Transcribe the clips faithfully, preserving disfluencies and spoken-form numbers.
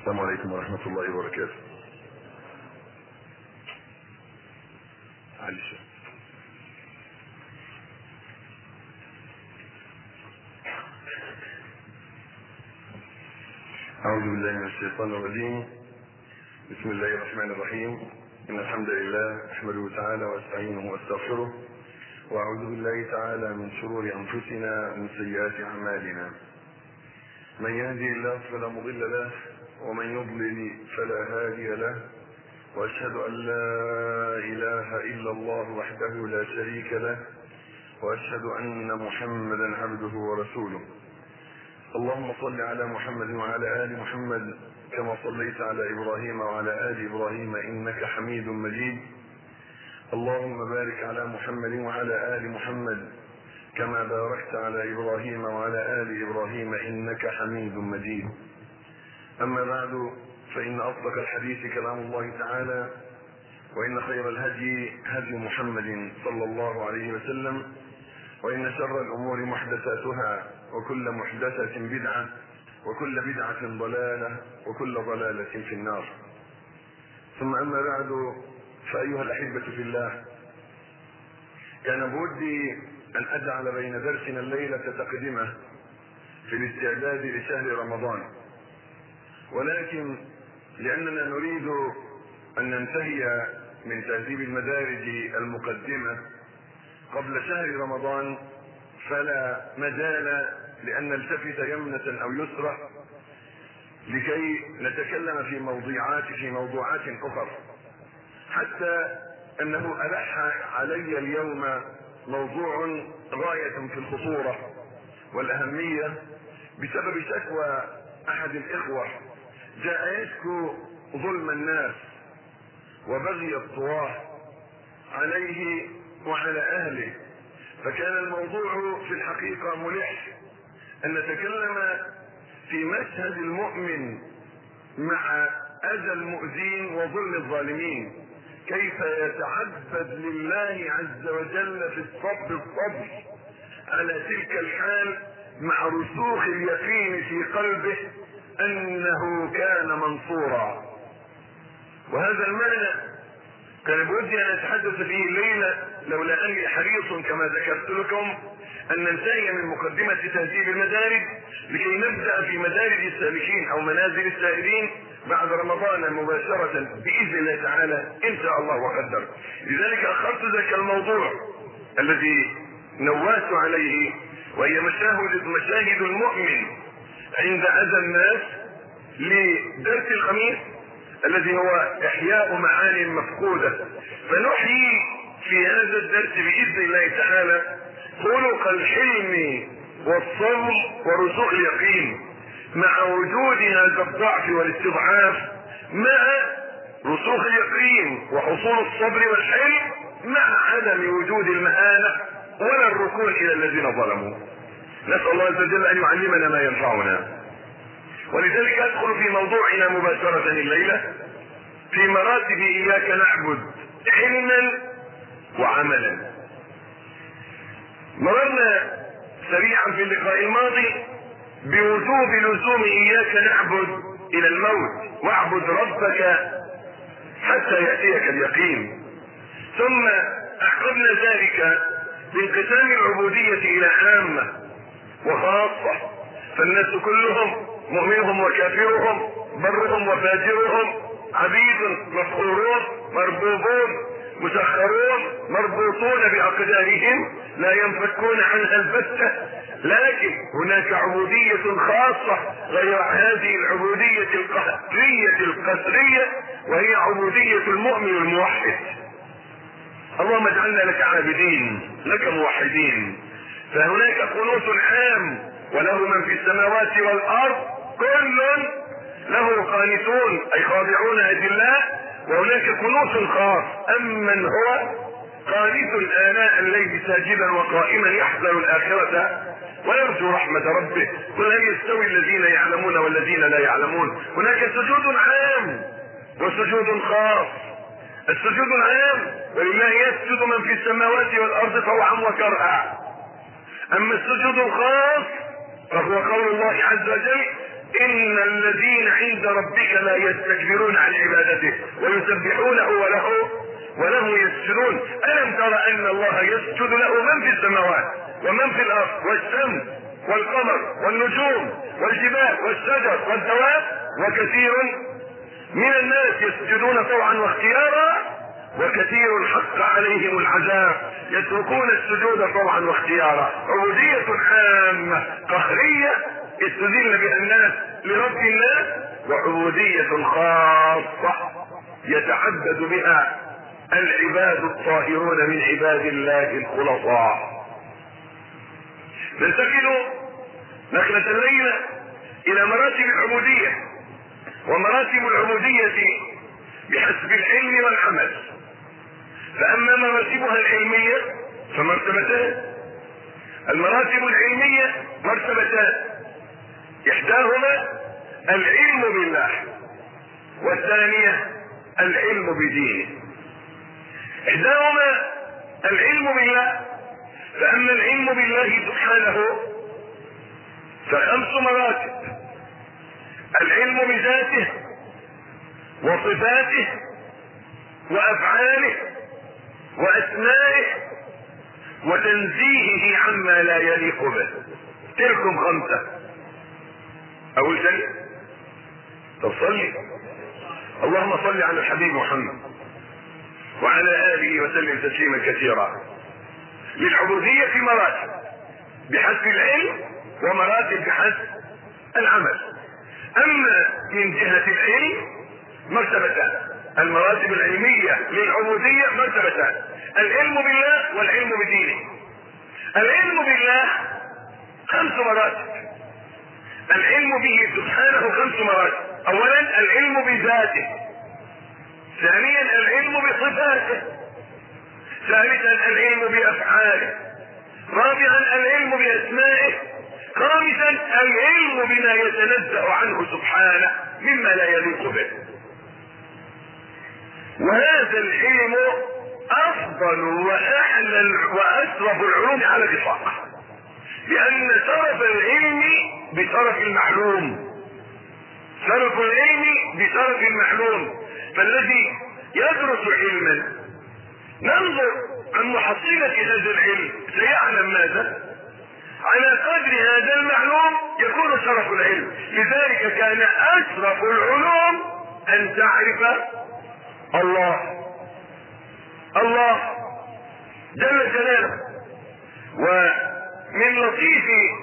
السلام عليكم ورحمة الله وبركاته. معلش. أعوذ بالله من الشيطان الرجيم. بسم الله الرحمن الرحيم. إن الحمد لله أحمده تعالى وأستعينه وأستغفره، وأعوذ بالله تعالى من شرور أنفسنا ومن سيئات أعمالنا. من يهدي الله فلا مضل له، ومن يضلل فلا هادي له، وأشهد أن لا إله إلا الله وحده لا شريك له، وأشهد أن محمدا عبده ورسوله. اللهم صل على محمد وعلى آل محمد كما صليت على إبراهيم وعلى آل إبراهيم إنك حميد مجيد. اللهم بارك على محمد وعلى آل محمد كما باركت على إبراهيم وعلى آل إبراهيم إنك حميد مجيد. أما بعد، فإن أصدق الحديث كلام الله تعالى، وإن خير الهدي هدي محمد صلى الله عليه وسلم، وإن شر الأمور محدثاتها، وكل محدثة بدعة، وكل بدعة ضلالة، وكل ضلالة في النار. ثم أما بعد، فأيها الأحبة في الله، كان بودي أن أجعل بين درسنا الليلة تقدمة في الاستعداد لشهر رمضان، ولكن لأننا نريد أن ننتهي من تهذيب المدارج المقدمة قبل شهر رمضان، فلا مجال لأن نلتفت يمنة أو يسرى لكي نتكلم في موضوعات في موضوعات أخرى، حتى أنه ألح علي اليوم موضوع غاية في الخطورة والأهمية بسبب شكوى أحد الإخوة جاء يشكو ظلم الناس وبغي الطغاة عليه وعلى أهله. فكان الموضوع في الحقيقة ملح أن نتكلم في مشهد المؤمن مع أذى المؤذين وظلم الظالمين، كيف يتعبد لله عز وجل في الصبر الصبر على تلك الحال، مع رسوخ اليقين في قلبه أنه كان منصورا. وهذا المعنى كان بودي أن أتحدث فيه الليلة، لولا أني حريص كما ذكرت لكم أن ننتهي من مقدمة تهذيب المدارج لكي نبدأ في مدارج السالكين أو منازل السائرين بعد رمضان مباشرة بإذن الله تعالى إن شاء الله وقدر. لذلك أخرت ذاك الموضوع الذي نوهت عليه، وهي مشاهد مشاهد المؤمن عند أذى الناس، لدرس الخميس الذي هو إحياء معاني مفقودة. فنحيي في هذا الدرس بإذن الله تعالى خلق الحلم والصبر ورسوخ اليقين، مع وجود هذا الضعف والاستضعاف، مع رسوخ اليقين وحصول الصبر والحلم، مع عدم وجود المهانة ولا الركون إلى الذين ظلموا. نسأل الله عز وجل أن يعلمنا ما ينفعنا. ولذلك أدخل في موضوعنا مباشرة الليلة في مراتب إياك نعبد علما وعملا. مررنا سريعا في اللقاء الماضي بوجوب لزوم إياك نعبد إلى الموت، واعبد ربك حتى يأتيك اليقين. ثم أحقبنا ذلك بانقسام العبودية إلى عامة وخاصة، فالناس كلهم مؤمنهم وكافرهم برهم وفاجرهم عبيد مسخورون مربوبون مسخرون مربوطون بأقدارهم لا ينفكون عنها البتة. لكن هناك عبودية خاصة غير هذه العبودية القهرية القسرية، وهي عبودية المؤمن الموحد. اللهم اجعلنا لك عابدين لك موحدين. فهناك قنوت عام وله من في السماوات والأرض كل له قانتون أي خاضعون أجلاء، وهناك قنوت خاص أمن هو قانت آناء الليل ساجدا وقائما يحذر الآخرة ويرجو رحمة ربه. قل هل يستوي الذين يعلمون والذين لا يعلمون؟ هناك سجود عام وسجود خاص. السجود العام ولله يسجد من في السماوات والأرض طوعا وكرها. أما السجود الخاص فهو قول الله عز وجل ان الذين عند ربك لا يستكبرون عن عبادته ويسبحونه وله وله يسجدون. الم تر ان الله يسجد له من في السماوات ومن في الارض والشمس والقمر والنجوم والجبال والشجر والدواب وكثير من الناس يسجدون طوعا واختيارا وكثير حق عليهم العذاب يتركون السجود طوعا واختيارا. عبودية عامة قهرية استذل بها الناس لرب الناس، وعبودية خاصة يتعبد بها العباد الطاهرون من عباد الله الخلصاء. ننتقل نقلة الليلة الى مراتب العبودية، ومراتب العبودية بحسب العلم والعمل. فاما مراتبها العلمية فمرتبتان. المراتب العلمية مرتبتان، احداهما العلم بالله والثانية العلم بدينه. احداهما العلم بالله، فاما العلم بالله سبحانه فخمس مراتب: العلم بذاته وصفاته وافعاله واسمائه وتنزيهه عما لا يليق به. تلكم خمسة. اول شيء تصلي، اللهم صل على الحبيب محمد وعلى اله وسلم تسليما كثيرا. للعبودية في مراتب بحسب العلم ومراتب بحسب العمل. اما من جهة العلم مرتبتان، المراتب العلمية للعبودية مرتبتان: العلم بالله والعلم بدينه. العلم بالله خمس مراتب، العلم به سبحانه خمس مراتب: اولا العلم بذاته، ثانيا العلم بصفاته، ثالثا العلم بافعاله، رابعا العلم باسمائه، خامسا العلم بما يتنزه عنه سبحانه مما لا يليق به. وهذا العلم افضل واحلى واشرف العلوم على الاطلاق، لان شرف العلم بشرف المعلوم، شرف العلم بشرف المعلوم. فالذي يدرس علما ننظر عن محصلة هذا العلم سيعلم ماذا؟ على قدر هذا المعلوم يكون شرف العلم. لذلك كان اشرف العلوم ان تعرف الله الله جل جلاله. ومن لطيف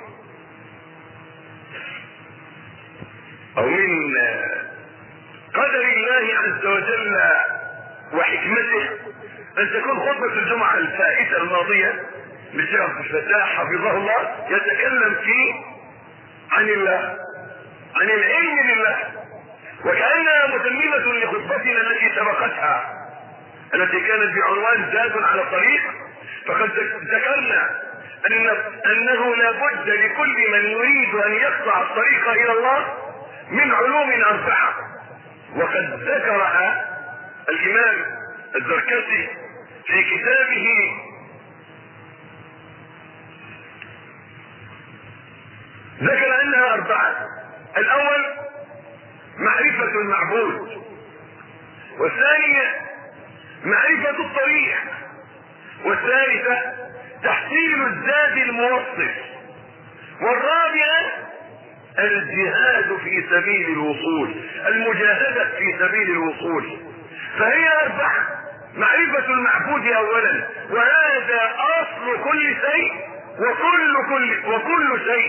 او من قدر الله عز وجل وحكمته ان تكون خطبة الجمعة الفائتة الماضية للشيخ عبد الفتاح حفظه الله يتكلم فيه عن الله، عن العلم بالله، وكأنها متممة لخطبتنا التي سبقتها التي كانت بعنوان زاد على الطريق. فقد ذكرنا أن انه لا بد لكل من يريد ان يقطع الطريق الى الله من علوم اربعة، وقد ذكرها الامام الزركشي في كتابه ذكر انها اربعة: الاول معرفة المعبود، والثانية معرفة الطريق، والثالثة تحصيل الزاد الموصل، والرابعة الجهاد في سبيل الوصول، المجاهدة في سبيل الوصول. فهي اربعة: معرفة المعبود اولا، وهذا اصل كل شيء وكل كل وكل شيء،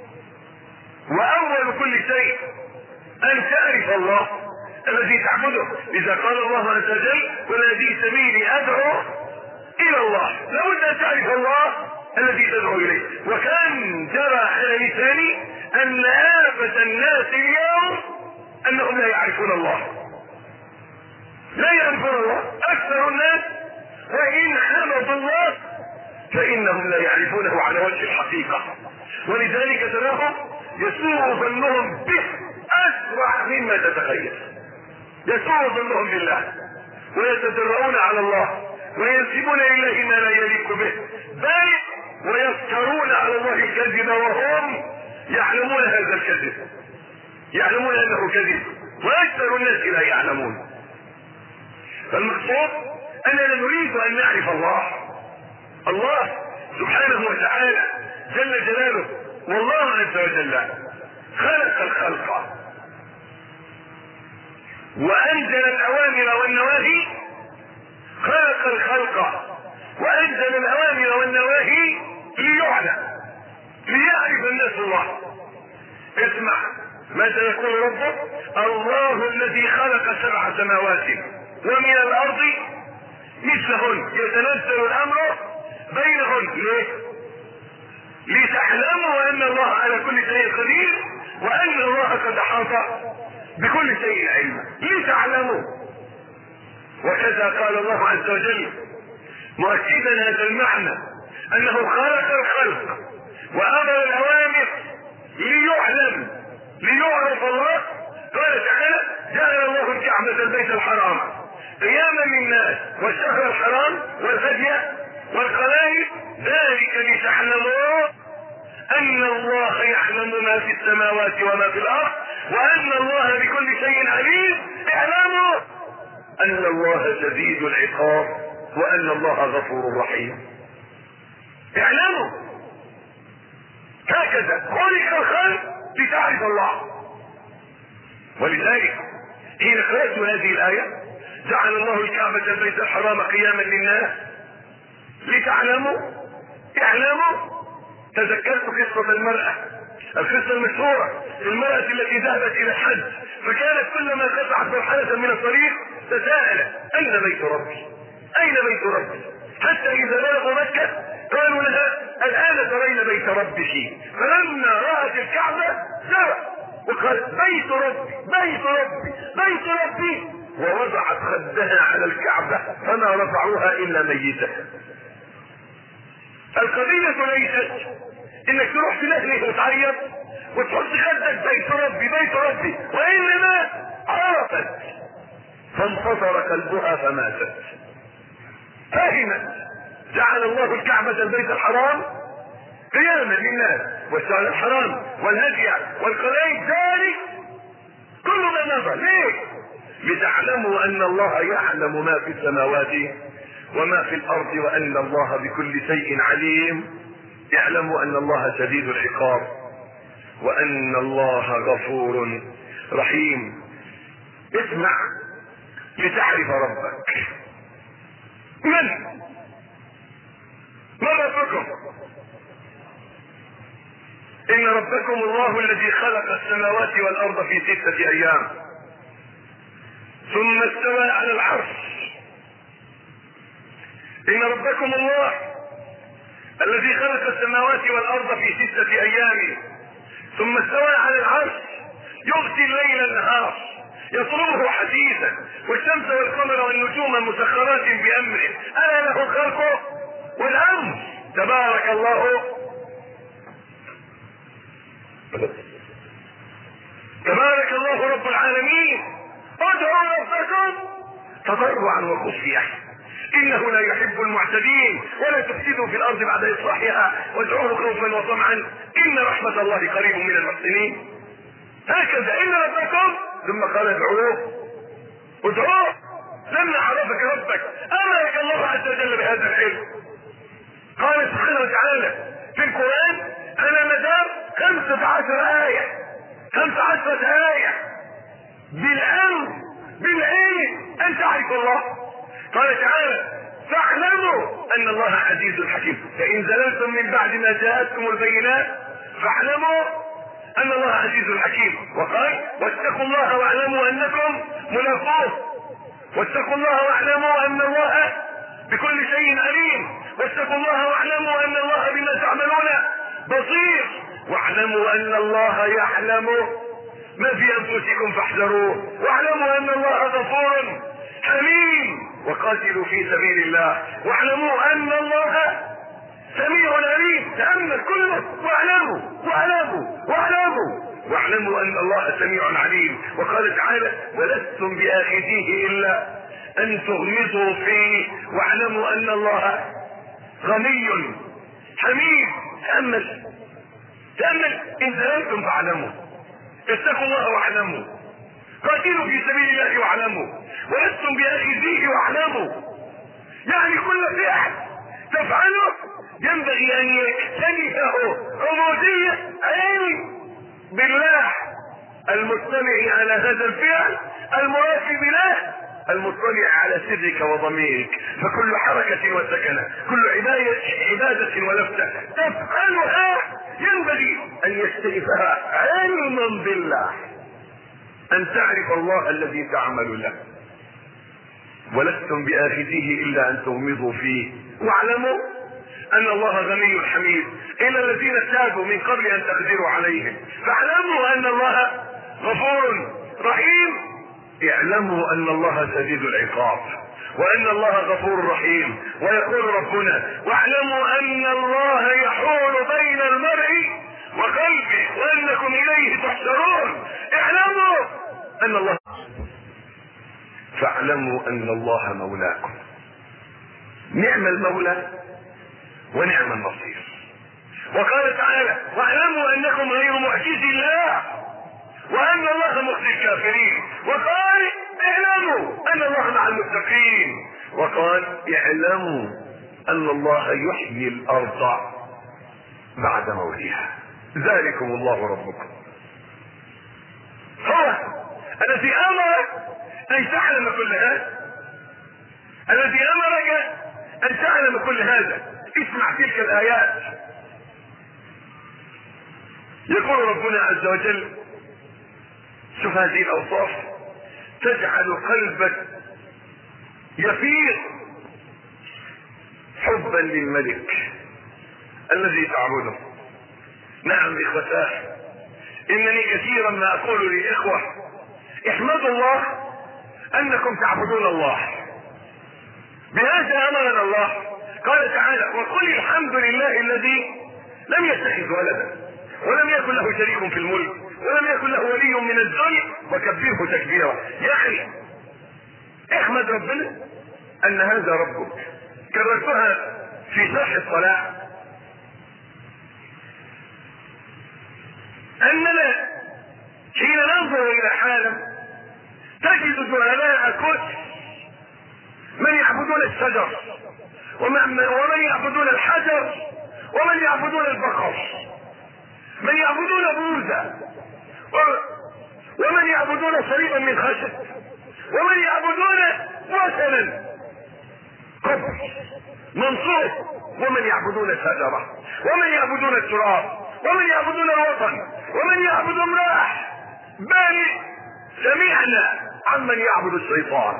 واول كل شيء ان تعرف الله الذي تعبده. اذا قال الله عز وجل: والذي سبيلي ادعو الى الله، لابد ان تعرف الله الذي تدعو اليه. وكان جرى على لساني ان آفة الناس اليوم انهم لا يعرفون الله، لا يعرفون الله اكثر الناس، وان حمدوا الله فانهم لا يعرفونه على وجه الحقيقة. ولذلك تراهم يسوء ظنهم به اسرع مما تتخيل، يسوء ظنهم بالله ويتجرؤون على الله وينسبون اليه ما لا يليق به، بل ويفترون على الله الكذب وهم يعلمون هذا الكذب. يعلمون انه كذب واكثر الناس لا يعلمون. فالمقصود اننا نريد ان نعرف الله. الله سبحانه وتعالى جل جلاله والله عز وجل خلق الخلق وانزل الاوامر والنواهي. خلق الخلق وانزل الاوامر والنواهي ليعلم، ليعرف الناس الله. اسمع ماذا يقول ربك: الله الذي خلق سبع سماوات ومن الارض مثلهن يتنزل الامر بينهن. ليه؟ لتعلموا ان الله على كل شيء قدير وان الله قد احاط بكل شيء علما. لتعلموا. وكذا قال الله عز وجل مؤكدا هذا المعنى انه خلق الخلق وامر الاوامر ليعلم، ليعرف الله. قال تعالى: جعل الله الكعبة البيت الحرام قياما للناس والشهر الحرام والهدي والقلائد ذلك لتعلموا ان الله يعلم ما في السماوات وما في الارض وان الله بكل شيء عليم. اعلموا ان الله شديد العقاب وان الله غفور رحيم. اعلموا. هكذا خلق الخلق لتعرف الله. ولذلك حين قرأت هذه الآية: جعل الله الكعبة البيت الحرام قياما للناس لتعلموا. اعلموا. تذكرت قصة المرأة، القصة المشهورة، المرأة التي ذهبت إلى الحج فكانت كلما قطعت مرحلة من الطريق تساءلت: أين بيت ربي؟ أين بيت ربي؟ حتى إذا بلغوا مكة قالوا لها: الآن ترين بيت ربك. فلما رأت الكعبة جرت وقالت: بيت ربي بيت ربي بيت ربي، ووضعت خدها على الكعبة فما رفعوها إلا ميتة. القضية ليست انك تروح تلهلك وتعيط وتحط خدك بيت ربي بيت ربي، وانما عرفت فانفطر قلبها فماتت. فهمت. جعل الله الكعبة البيت الحرام قياما للناس والشهر الحرام والهدي والقلائد ذلك كل ما نظر. ليه؟ لتعلموا ان الله يعلم ما في السماوات وما في الارض وان الله بكل شيء عليم. اعلموا ان الله شديد العقاب وان الله غفور رحيم. اسمع لتعرف ربك. من من ربكم؟ ان ربكم الله الذي خلق السماوات والارض في ستة ايام ثم استوى على العرش. ان ربكم الله الذي خلق السماوات والارض في ستة ايام ثم استوى على العرش يغشي الليل النهار يطلبه حديثا والشمس والقمر والنجوم مسخرات بامره الا له الخلق والامر تبارك الله تبارك الله رب العالمين. ادعوا ربكم تضرعا وخفية انه لا يحب المعتدين ولا تفسدوا في الارض بعد اصلاحها وادعوه خوفا وطمعا ان رحمة الله قريب من المحسنين. هكذا ان ربكم ثم قال ادعوه ادعوه. لما عرفك ربك امرك الله عز وجل بهذا العلم. قال سبحانه وتعالى في القرآن على مدار خمسة عشر آية خمسة عشرة آية بالامر بالعلم ان تعرف الله. قال تعالى فاعلموا ان الله عزيز حكيم فان زللتم من بعد ما جاءتكم البينات فاعلموا ان الله عزيز حكيم. وقال واتقوا الله واعلموا انكم ملاقوه. واتقوا الله واعلموا ان الله بكل شيء عليم. واتقوا الله واعلموا ان الله بما تعملون بصير. واعلموا ان الله يعلم ما في انفسكم فاحذروه. واعلموا ان الله غفور حليم. وقاتلوا في سبيل الله واعلموا ان الله سميع عليم. تأمل كله واعلموا واعلموا واعلموا واعلموا ان الله سميع عليم. وقال تعالى ولستم بآخذيه الا ان تغمضوا فيه واعلموا ان الله غني حميد. تأمل تأمل ان زللتم فاعلموا اتقوا الله واعلموا، قاتلوا في سبيل الله واعلموا، ولستم باخذيه واعلموا. يعني كل فعل تفعله ينبغي ان يكتنفه عبودية علم بالله، المطلع على هذا الفعل، المراقب له، المطلع على سرك وضميرك. فكل حركة وسكنة، كل عبادة, عبادة ولفتة تفعلها ينبغي ان يستلفها علما بالله، ان تعرف الله الذي تعمل له، ولستم بآخذيه الا ان تغمضوا فيه. واعلموا ان الله غني حميد، الى الذين تابوا من قبل ان تقدروا عليهم، فاعلموا ان الله غفور رحيم. اعلموا ان الله شديد العقاب، وان الله غفور رحيم. ويقول ربنا: واعلموا ان الله يحول بين المرء وقلبه وانكم اليه تحشرون. اعلموا ان الله، فاعلموا ان الله مولاكم، نعم المولى ونعم النصير. وقال تعالى: واعلموا انكم غير معجز الله وان الله مخزي الكافرين. وقال: اعلموا ان الله مع المتقين. وقال: اعلموا ان الله يحيي الارض بعد موتها، ذلكم الله ربكم، هو الذي امرك ان تعلم كل هذا، الذي امرك ان تعلم كل هذا. اسمع تلك الايات. يقول ربنا عز وجل: شوف هذه الاوصاف تجعل قلبك يفيض حبا للملك الذي تعبده. نعم اخوتاه، انني كثيرا ما اقول للاخوة: احمدوا الله انكم تعبدون الله، بهذا امرنا الله. قال تعالى: وقل الحمد لله الذي لم يتخذ ولدا ولم يكن له شريك في الملك ولم يكن له ولي من الذل وكبره تكبيرا. يا اخي احمد ربنا ان هذا ربك. كررتها في شرح الصلاة، اننا حين ننظر الى حالة تجد جهلاء كثر، من يعبدون الشجر ومن يعبدون الحجر ومن يعبدون البقر، من يعبدون بوذا ومن يعبدون صليبا من خشب ومن يعبدون وثنا قبر منصوب ومن يعبدون الشجرة ومن يعبدون التراب ومن يعبدون الوطن ومن يعبد امرأة. بل سمعنا عمن يعبد الشيطان،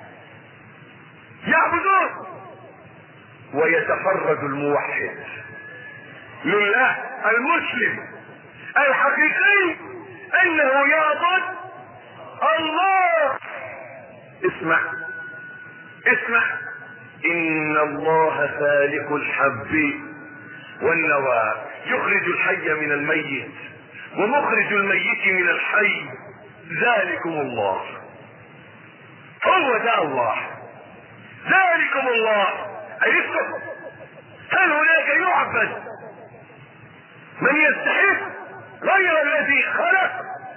يعبدون. ويتفرد الموحد لله المسلم الحقيقي انه يعبد الله. اسمع اسمع ان الله فالق الحب والنوى، يخرج الحي من الميت ومخرج الميت من الحي، ذلكم الله. هو ذا الله، ذلكم الله. أيكم هل هناك يعبد من يستحق غير الذي خلق؟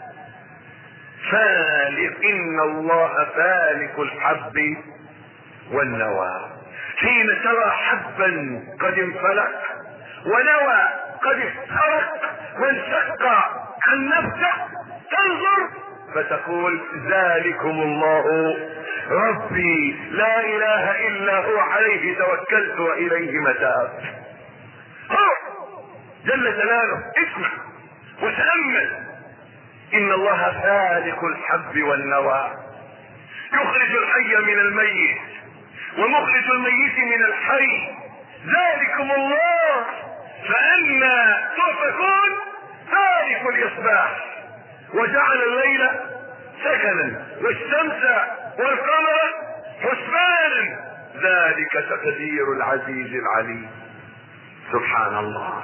فالق، ان الله فالق الحب والنوى. حين ترى حبا قد انفلق ونوى قد افترق وانشق عن نفسه تنظر فتقول: ذلكم الله ربي لا اله الا هو، عليه توكلت واليه متاب. هو جل جلاله. اسمع وتأمل: ان الله فالق الحب والنوى، يخرج الحي من الميت ومخرج الميت من الحي، ذلكم الله. فأنا تؤفكون؟ فالق الإصباح وجعل الليل سكنا والشمس والقمر حسبانا، ذلك تقدير العزيز العليم. سبحان الله.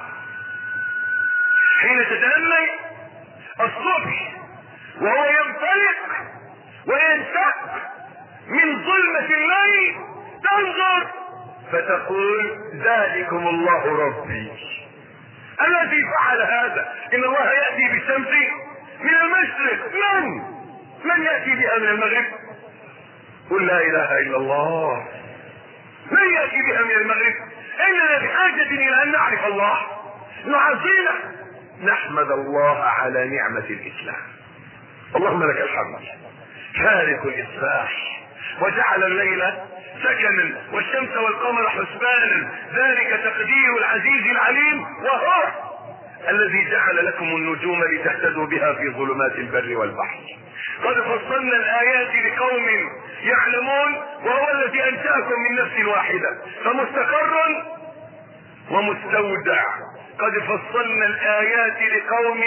حين تتأمل الصبح وهو ينطلق وينشق من ظلمة الليل تنظر فتقول: ذلكم الله ربي الذي فعل هذا. ان الله يأتي بالشمس من المشرق، من من يأتي بها من المغرب؟ قل لا اله الا الله. من يأتي بها من المغرب؟ اننا بحاجة الى ان نعرف الله، نعظمه، نحمد الله على نعمة الاسلام. اللهم لك الحمد فارق الاصباح وجعل الليل سكنا والشمس والقمر حسبانا، ذلك تقدير العزيز العليم، وهو الذي جعل لكم النجوم لتهتدوا بها في ظلمات البر والبحر. قد فصلنا الآيات لقوم يعلمون، وهو الذي أنشأكم من نفس واحدة فمستقر ومستودع. قد فصلنا الآيات لقوم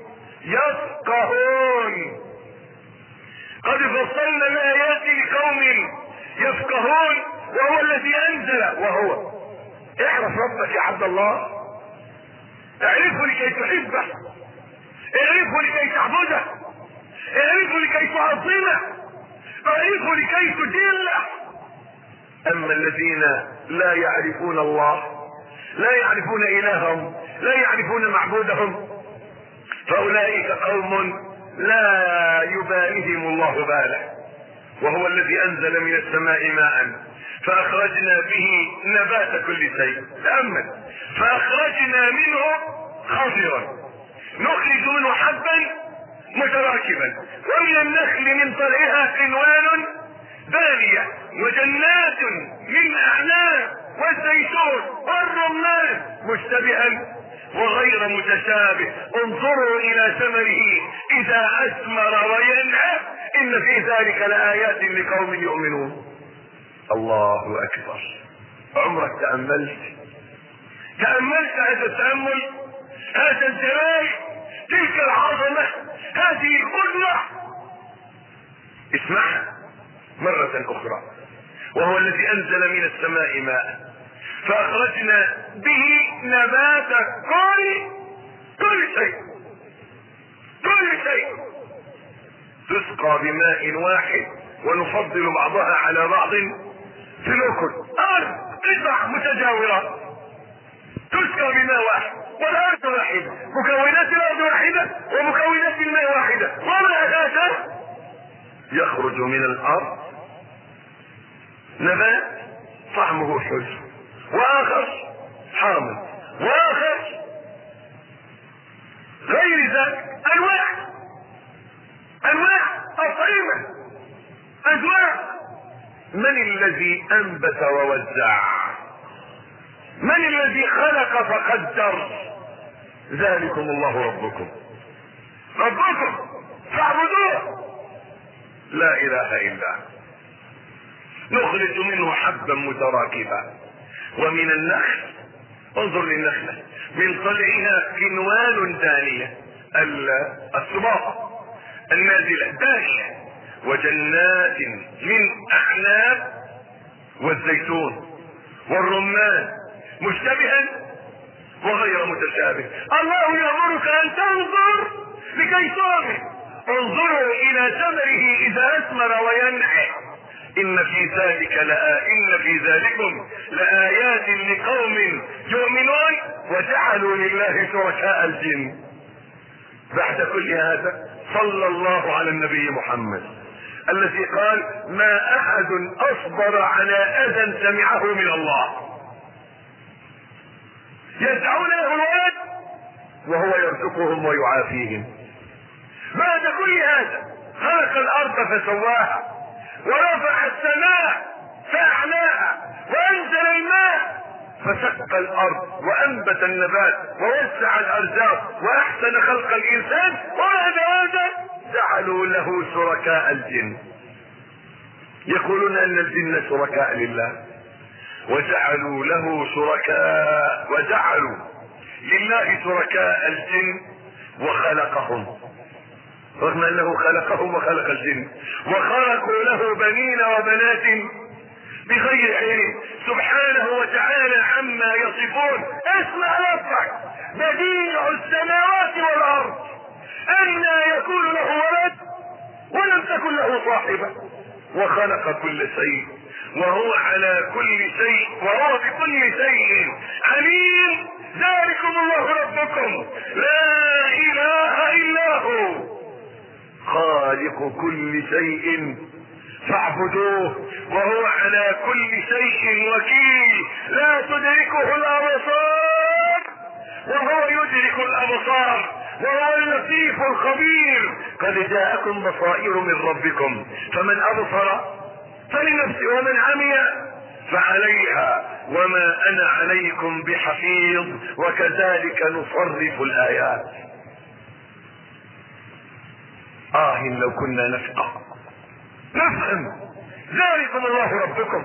يفقهون، قد فصلنا الآيات لقوم يفقهون، وهو الذي أنزل. وهو اعرف ربك يا عبد الله، اعرفه لكي تحبه، اعرفه لكي تعبده، اعرفه لكي تعظمه، اعرفه لكي تجله. اما الذين لا يعرفون الله، لا يعرفون الههم، لا يعرفون معبودهم، فاولئك قوم لا يباليهم الله باله. وهو الذي انزل من السماء ماء فاخرجنا به نبات كل شيء. تأمل، فاخرجنا منه خضرا نخرج منه حبا متراكبا، ومن النخل من طلعها قنوان دانية، وجنات من اعناب، والزيتون والرمان مشتبها وغير متشابه، انظروا الى ثمره اذا اثمر وينعى، ان في ذلك لآيات لقوم يؤمنون. الله اكبر. عمرك تأملت تأملت هذا التأمل، هذا الجلال، تلك العظمة، هذه القدرة؟ اسمعها مرة اخرى. وهو الذي انزل من السماء ماء فاخرجنا به نبات كل كل شيء كل شيء تسقى بماء واحد ونفضل بعضها على بعض في الاكل. ارض قطع متجاورات تسقى بماء واحد، والارض واحده، مكونات الارض واحده ومكونات الماء واحده، ومع هذا يخرج من الارض نبات طعمه حلو، واخر حامض، واخر غير ذلك، انواع انواع اطعمه، انواع. من الذي انبت ووزع؟ من الذي خلق فقدر؟ ذلكم الله ربكم ربكم فاعبدوه، لا اله الا. نخرج منه حبا متراكبا، ومن النخل، انظر للنخلة، من طلعها كنوان دانية، الصباغ النازلة دانية، وجنات من اعناب، والزيتون والرمان مشتبها وغير متشابه. الله يأمرك ان تنظر لكي تؤمن. انظروا الى ثمره اذا اثمر وينعى، ان في ذلك لآ ان في ذلكم لآيات لقوم يؤمنون، وجعلوا لله شركاء الجن. بعد كل هذا صلى الله على النبي محمد الذي قال: ما احد اصبر على اذى سمعه من الله. يدعون له الولد وهو يرزقهم ويعافيهم. بعد كل هذا خلق الارض فسواها، ورفع السماء فاعلاها، وانزل الماء فشق الارض وانبت النبات ووسع الارزاق واحسن خلق الانسان، وبعد هذا جعلوا له شركاء الجن. يقولون ان الجن شركاء لله، وجعلوا له شركاء وجعلوا لله شركاء الجن وخلقهم، رغم انه خلقهم وخلق الجن، وخلقوا له بنين وبنات بغير علم سبحانه وتعالى عما يصفون. اسمع ربك: بديع السماوات والارض، أنى يكون له ولد ولم تكن له صاحبة، وخلق كل شيء وهو على كل شيء وهو بكل شيء عليم. ذلكم الله ربكم لا اله الا هو خالق كل شيء فاعبدوه وهو على كل شيء وكيل. لا تدركه الابصار وهو يدرك الابصار وهو اللطيف الخبير. قد جاءكم بصائر من ربكم فمن ابصر فلنفسه ومن عمي فعليها وما انا عليكم بحفيظ وكذلك نصرف الايات. آه لو كنا نفقه نفهم. ذلكم الله ربكم.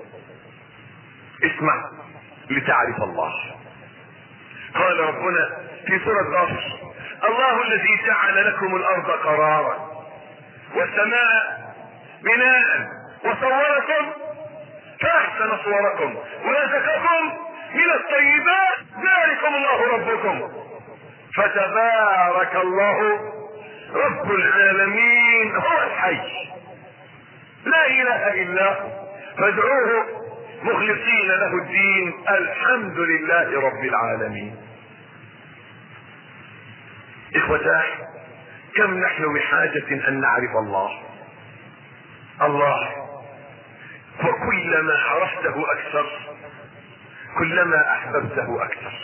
اسمع لتعرف الله. قال ربنا في سورة غافر: الله الذي جعل لكم الارض قرارا والسماء بناء وصوركم فاحسن صوركم ورزقكم من الطيبات ذلكم الله ربكم فتبارك الله رب العالمين. هو الحي لا اله الا هو فادعوه مخلصين له الدين الحمد لله رب العالمين. اخوتاه كم نحن بحاجة ان نعرف الله. الله وكلما عرفته اكثر كلما احببته اكثر،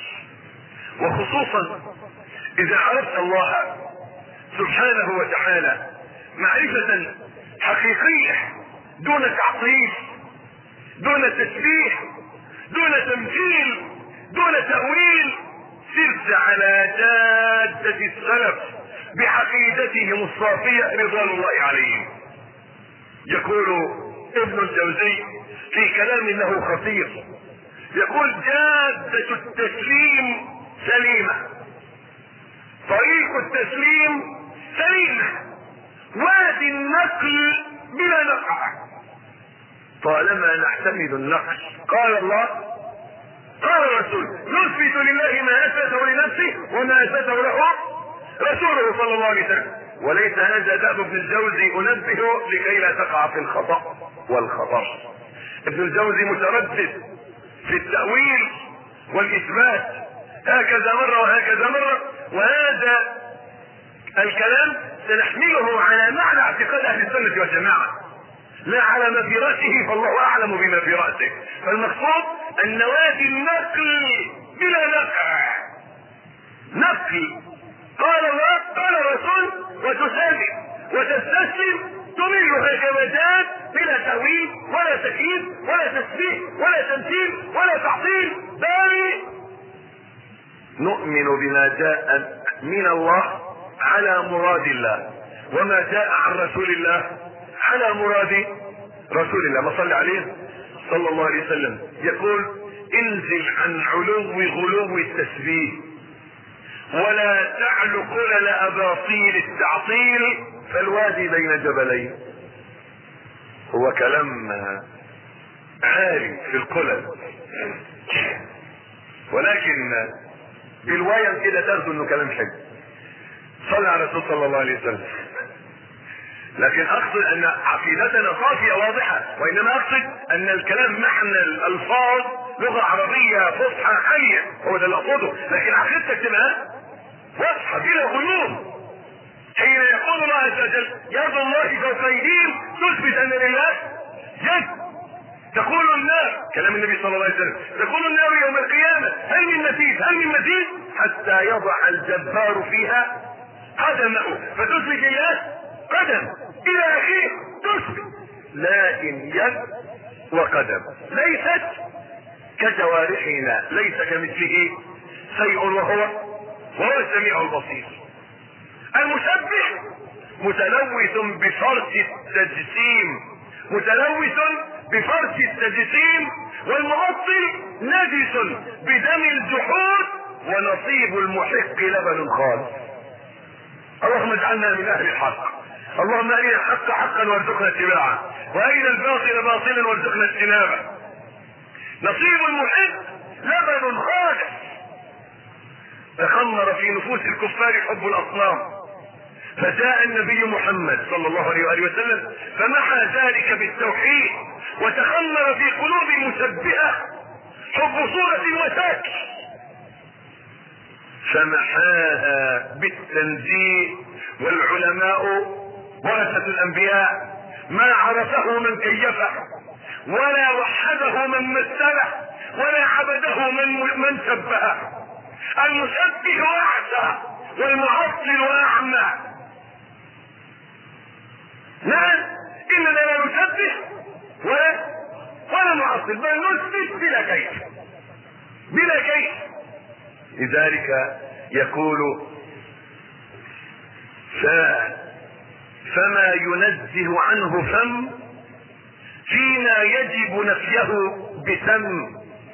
وخصوصا اذا عرفت الله سبحانه وتعالى معرفة حقيقية دون تعطيل دون تشبيه دون تمثيل دون تأويل. سرت على جادة السلف بعقيدتهم الصافية رضوان الله عليهم. يقول ابن الجوزي في كلام له خطير، يقول: جادة التسليم سليمة، طريق التسليم سليمة، وادي النقل بلا نقع. طالما نحتمل النقل قال الله قال الرسول نثبت لله ما اثبته لنفسه وما اثبته له رسوله صلى الله عليه وسلم. وليس هذا دأب ابن الجوزي انبه لكي لا تقع في الخطأ والخطر. ابن الجوزي متردد في التأويل والاثبات هكذا مرة وهكذا مرة، وهذا الكلام سنحمله على معنى اعتقاد اهل السنة والجماعة لا على ما في رأسه، فالله اعلم بما في رأسه. فالمقصود ان وادي النقل بلا نقع، نقل قال الله قال الرسول وتسامح وتستسلم تميل هكذا بلا تأويل ولا تكييف ولا تسبيح ولا تمثيل ولا تعطيل، بل نؤمن بما جاء من الله على مراد الله وما جاء عن رسول الله على مراد رسول الله. ما صلى عليه صلى الله عليه وسلم يقول: انزل عن علو غلو التسبيح ولا تعل قلل اباطيل التعطيل فالوادي بين جبلين. هو كلام عالي في القلل، ولكن بالوايم كده تاخذوا انه كلام حلو. صلى على الرسول صلى الله عليه وسلم. لكن اقصد ان عقيدتنا صافية واضحة، وانما اقصد ان الكلام معنى الالفاظ لغة عربية فصحى حية، هو ده اللي اقصده. لكن عقيدتك تبقى واضحة بلا غيوم. حين يقول الله عز وجل يد الله فوق ايديهم تثبت ان لله يد. تقول النار، كلام النبي صلى الله عليه وسلم، تقول النار يوم القيامة هل من مزيد هل من مزيد حتى يضع الجبار فيها قدمه فتثبت لله قدم الى اخيه تثبت. لكن يد وقدم ليست كجوارحنا، ليس كمثله شيء وهو وهو السميع البصير. المسبح متلوث بفرط التجسيم متلوث بفرط التجسيم والمعطل نجس بدم الجحود ونصيب المحق لبن خالص. اللهم اجعلنا من اهل الحق. اللهم ارنا الحق حقا وارزقنا اتباعه وارنا الباطل باطلا وارزقنا اجتنابه. نصيب المحق لبن خالص. تخمر في نفوس الكفار حب الاصنام، فجاء النبي محمد صلى الله عليه وآله وسلم فمحى ذلك بالتوحيد، وتخمر في قلوب المشبهة حب صورة وشكل فمحاها بالتنزيه. والعلماء ورثة الانبياء ما عرفه من كيفه ولا وحده من مثله ولا عبده من من سبه. المسبح اعسى والمعطل اعمى. نعم اننا لا نسبح ولا ولا نعطل بل نثبت بلا كيف بلا كيف. لذلك يقول ف فما ينزه عنه فم فيما يجب نفيه بسم.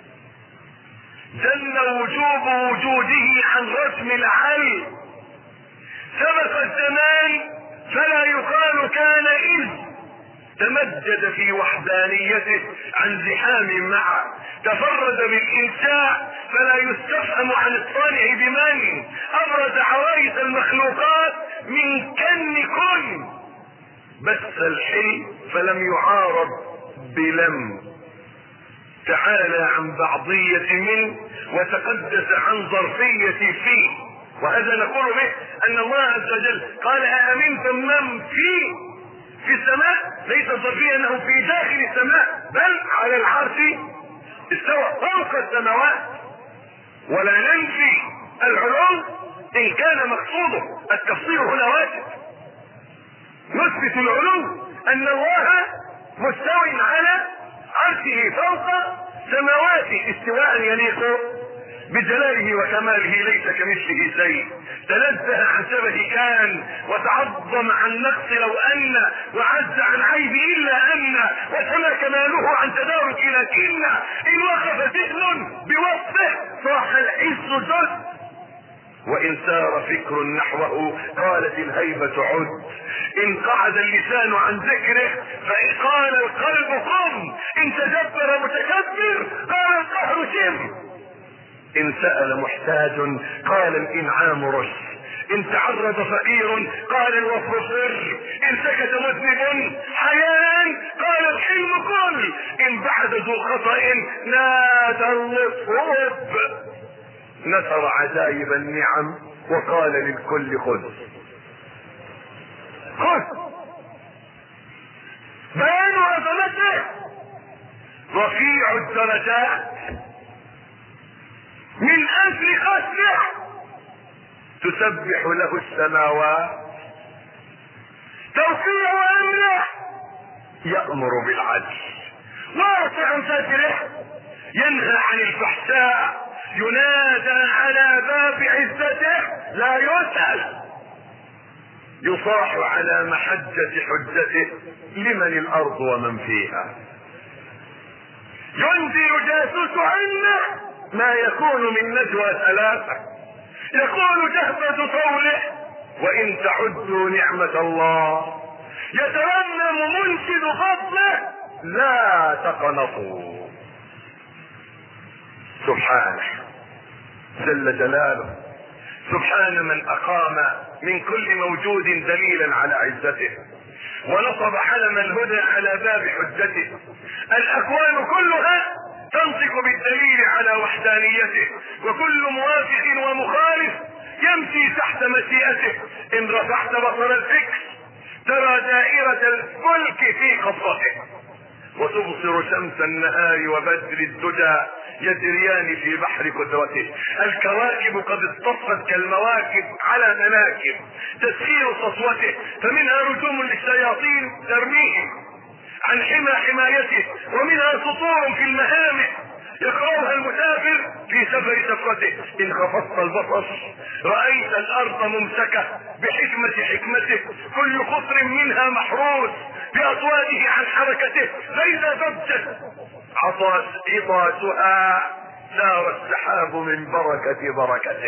جل وجوب وجوده عن رسم العل. سبق الزمان فلا يقال كان إذ تمجد في وحدانيته عن زحام معه. تفرد بالإنشاء فلا يستفهم عن الصانع بمن أبرز عوائد المخلوقات من كن كن. بس الحل فلم يعارض بلم. تعالى عن بعضية من وتقدس عن ظرفية فيه. وهذا نقول به أن الله عز وجل قال أأمنتم من في في السماء، ليس ظرفيا أنه في داخل السماء بل على العرش استوى فوق السماوات. ولا ننفي العلو إن كان مقصوده التفصيل هنا واجب. نثبت العلو أن الله مستوى على عرشه فوق سماواته استواء يليق بجلاله وكماله ليس كمثله شيء. تنزه عن شبه كان وتعظم عن نقص لو ان وعز عن عيب الا ان وسما كماله عن تدارك لكن ان وقف ذهن بوصفه صاح الحس جد وان سار فكر نحوه قالت الهيبة عد. ان قعد اللسان عن ذكره فان قال القلب قم. ان تدبر متكبر قال القهر شم. ان سأل محتاج قال الانعام رش. ان تعرض فقير قال الوفر سر. ان سكت مذنب حيان قال الحلم كل. ان بعد ذو خطأ نادى اللطف. نثر عجائب النعم وقال للكل خذ خذ. بيان عظمته رفيع الدرجات من اجل قصده تسبح له السماوات. توقيع امره يأمر بالعدل واسع ساتره ينهى عن الفحشاء. ينادى على باب عزته لا يسأل. يصاح على محجة حجته لمن الارض ومن فيها. ينزل جاسوس عنه ما يكون من نجوى ثلاثة. يقول جهبة طوله وان تعدوا نعمة الله. يترنم منشد فضله لا تقنطوا. سبحانه جل جلاله. سبحان من اقام من كل موجود دليلا على عزته ونصب حلم الهدى على باب حجته. الاكوان كلها تنطق بالدليل على وحدانيته وكل موافق ومخالف يمشي تحت مشيئته. ان رفعت بصر الفكر ترى دائرة الملك في قبضته وتبصر شمس النهار وبدر الدجى يجريان في بحر قدرته. الكواكب قد اصطفت كالمواكب على مناكب تسخير سطوته فمنها رجوم للشياطين ترميهم عن حمى حمايته ومنها سطور في المهامع يقرأها المسافر في سفر سفرته. ان خفضت البصر رأيت الارض ممسكة بحكمة حكمته كل قطر منها محروس بأصواته عن حركته فإذا ضجت عطاسها سار السحاب من بركة بركته.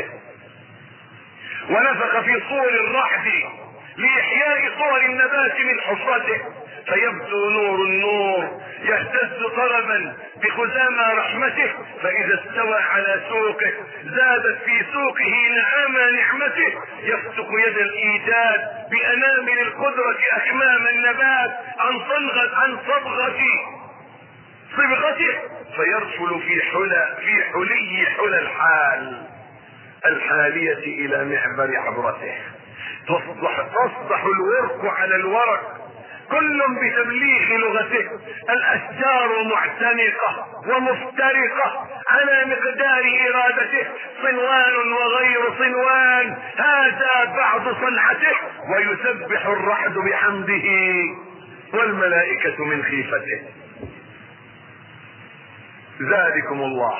ونفخ في صور الرعد لإحياء صور النبات من حفرته فيبدو نور النور يهتز طربا بخزامى رحمته فإذا استوى على سوقه زادت في سوقه نعام نعمته. يفتق يد الإيجاد بأنامل القدرة أكمام النبات عن صنغة عن صبغة صبغته فيرسل في حلى في حلي حلى الحال الحالية إلى معبر عبرته. تصبح تصبح الورق على الورق، كل بتبليغ لغته. الاشجار معتنقة ومفترقة على مقدار ارادته، صنوان وغير صنوان، هذا بعض صنعته. ويسبح الرعد بحمده والملائكة من خيفته. ذلكم الله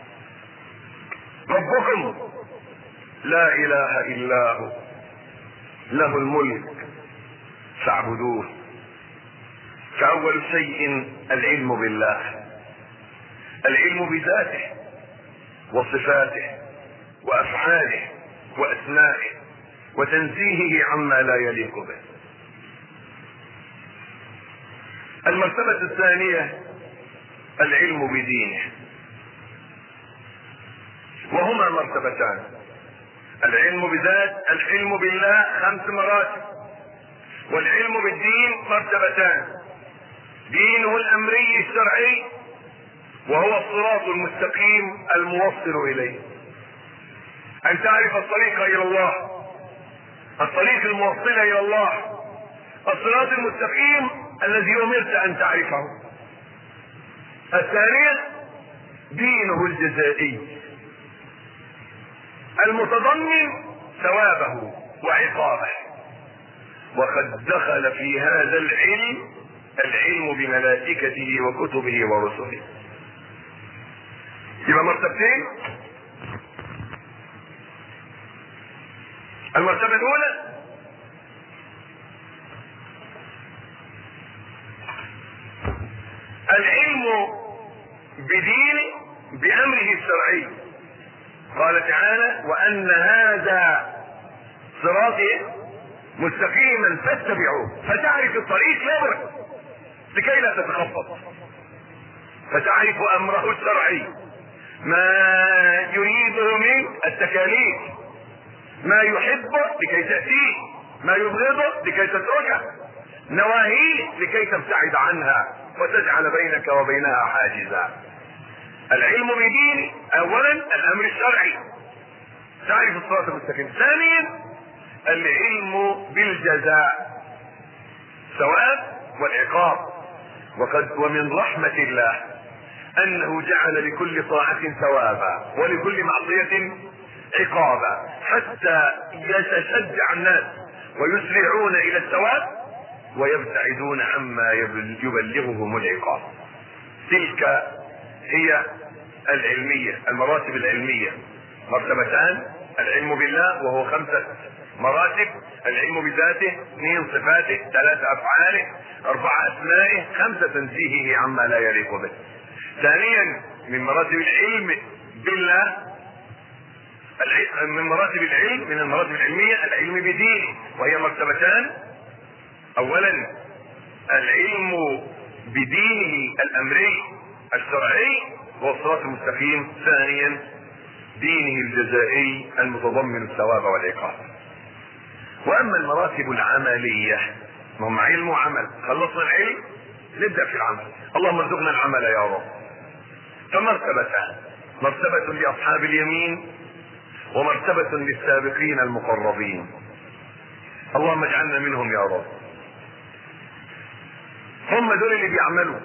ربكم لا اله الا هو، له الملك فاعبدوه. فاول شيء العلم بالله، العلم بذاته وصفاته وافعاله واسمائه وتنزيهه عما لا يليق به. المرتبة الثانية العلم بدينه، وهما مرتبتان. العلم بذات العلم بالله خمس مراتب، والعلم بالدين مرتبتان. دينه الامري الشرعي وهو الصراط المستقيم الموصل اليه، ان تعرف الطريق الى الله، الطريق الموصل الى الله، الصراط المستقيم الذي امرت ان تعرفه. الثانية دينه الجزائي المتضمن ثوابه وعقابه. وقد دخل في هذا العلم العلم بملائكته وكتبه ورسله. يبقى مرتبتين. المرتبة الأولى العلم بدينه بأمره الشرعي. قال تعالى وأن هذا صراطي مستقيما فاتبعوه، فتعرف الطريق لابد لكي لا تتخبط، فتعرف أمره الشرعي، ما يريده من التكاليف، ما يحبه لكي تأتيه، ما يبغضه لكي تتركه، نواهيه لكي تبتعد عنها وتجعل بينك وبينها حاجزا. العلم بدين اولا الامر الشرعي، تعرف الصراط المستقيم. ثانيا العلم بالجزاء، ثواب والعقاب. وقد ومن رحمة الله انه جعل لكل طاعة ثوابا ولكل معصية عقابا، حتى يتشجع الناس ويسرعون الى الثواب ويبتعدون عما يبلغهم العقاب. تلك هي العلمية، المراتب العلمية. مرتبتان: العلم بالله وهو خمسة مراتب: العلم بذاته، اثنين صفاته، ثلاثة افعاله، اربعة اسمائه، خمسة تنزيهه عما لا يليق به. ثانيا من مراتب العلم بالله، من مراتب العلم من المراتب العلمية العلم بدينه، وهي مرتبتان: اولا العلم بدينه الامري الشرعي وهو الصراط المستقيم. ثانيا دينه الجزائي المتضمن الثواب والعقاب. واما المراتب العملية، هم علم وعمل. خلصنا العلم نبدأ في العمل. اللهم ارزقنا العمل يا رب. فمرتبتان: مرتبة لاصحاب اليمين ومرتبة للسابقين المقربين. اللهم اجعلنا منهم يا رب. هم دول اللي بيعملوا.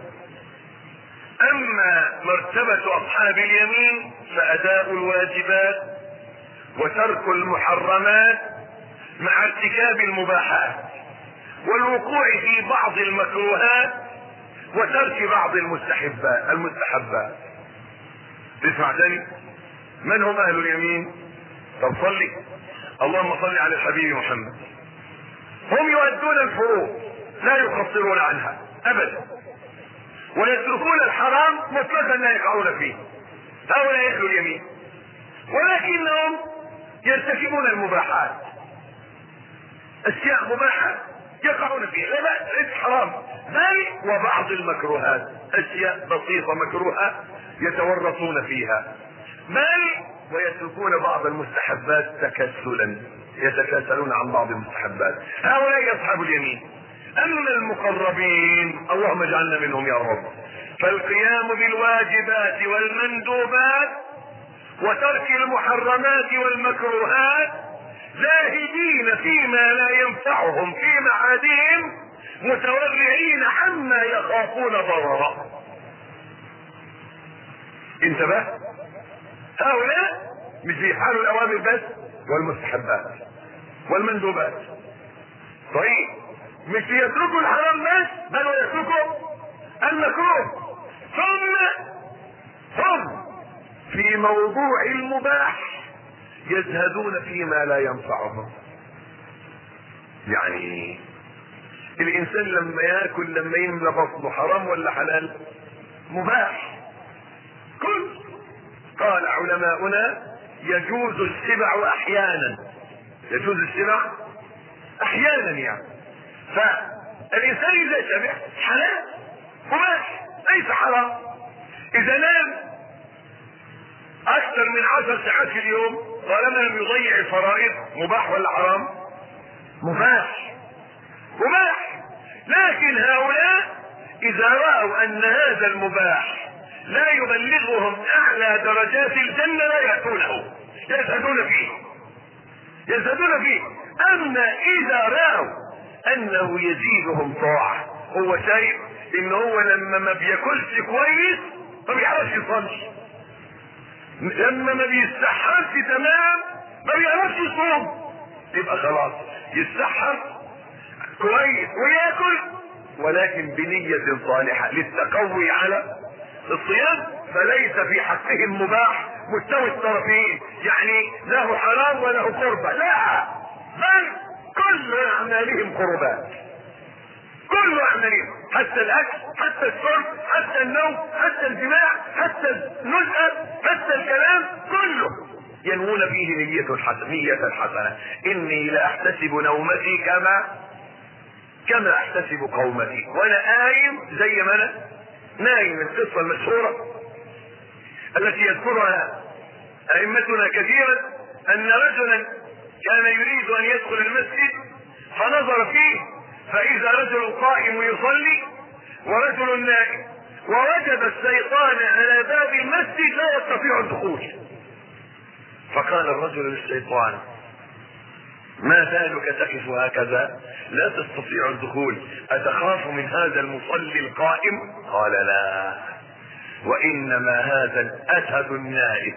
اما مرتبة اصحاب اليمين فاداء الواجبات وترك المحرمات مع ارتكاب المباحات والوقوع في بعض المكروهات وترك بعض المستحبات المستحبات تسمع تاني؟ من هم اهل اليمين؟ طب صلي. اللهم صل على الحبيب محمد. هم يؤدون الفروض لا يقصرون عنها ابدا، ويتركون الحرام مطلقا لا يقعون فيه. هؤلاء اهل اليمين. ولكنهم يرتكبون المباحات، اشياء مباحة يقعون فيها، لا بأس، ليس حرام، بل وبعض المكروهات، اشياء بسيطة مكروهة يتورطون فيها، بل ويتركون بعض المستحبات تكسلا، يتكاسلون عن بعض المستحبات. هؤلاء اصحاب اليمين. اما المقربين اللهم اجعلنا منهم يا رب، فالقيام بالواجبات والمندوبات وترك المحرمات والمكروهات زاهدين فيما لا ينفعهم في معادهم متورعين عما يخافون ضررا. انتبه، هؤلاء مش بيفعلوا الاوامر بس والمستحبات والمندوبات، طيب مش يتركوا الحرام بس بل ويتركوا المكروه، ثم هم في موضوع المباح يزهدون فيما لا ينفعهم. يعني الانسان لما ياكل لما يملى بطنه حرام ولا حلال؟ مباح. كل قال علماؤنا يجوز السبع احيانا، يجوز السبع احيانا يعني. فالانسان اذا شبع حلال مباح ليس حرام. اذا نام اكثر من عشر ساعات في اليوم طالما لم يضيع الفرائض مباح ولا حرام؟ مباح مباح. لكن هؤلاء اذا رأوا ان هذا المباح لا يبلغهم اعلى درجات الجنة لا يأتونه، يزهدون فيه يزهدون فيه. اما اذا رأوا انه يزيدهم طاعة، هو شايف ان هو لما ما بياكلش كويس ما بيعرفش يصلي، لما ما بيستحرش تمام ما بيعرفش يصوم، يبقى خلاص يستحر كويس وياكل ولكن بنية صالحة للتقوي على الصيام، فليس في حقهم مباح مستوي الطرفين، يعني له حرام وله قربة، لا، بل كل اعمالهم قربات، كل اعمالهم، حتى الاكل حتى الشرب حتى النوم حتى الجماع حتى النزهة حتى الكلام كله ينوون فيه نية الحسنة، نية الحسنة. اني لاحتسب نومتي كما كما احتسب قومتي، وانا قايم زي ما انا نايم. القصة المشهورة التي يذكرها ائمتنا كثيرا ان رجلا كان يريد ان يدخل المسجد فنظر فيه فاذا رجل قائم يصلي ورجل نائم، ووجد الشيطان على باب المسجد لا يستطيع الدخول، فقال الرجل للشيطان ما بالك تقف هكذا لا تستطيع الدخول، اتخاف من هذا المصلي القائم؟ قال لا، وانما هذا الاسد النائم،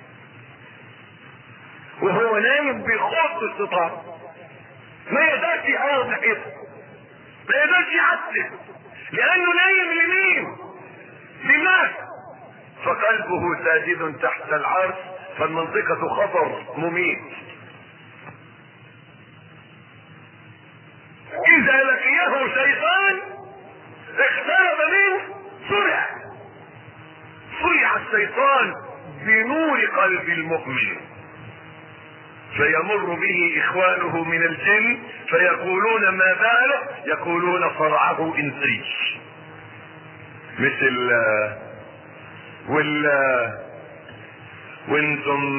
وهو نايم بخط الشيطان ما يقدرش يقرب ناحيته، ما يقدرش يعتب لانه نايم لمين؟ لله، فقلبه ساجد تحت العرش، فالمنطقة خطر مميت. اذا لقيه شيطان اقترب منه صرع صرع الشيطان بنور قلب المؤمن، فيمر به اخوانه من الجن فيقولون ما باله؟ يقولون صرعه انسي. مثل ولا وانتم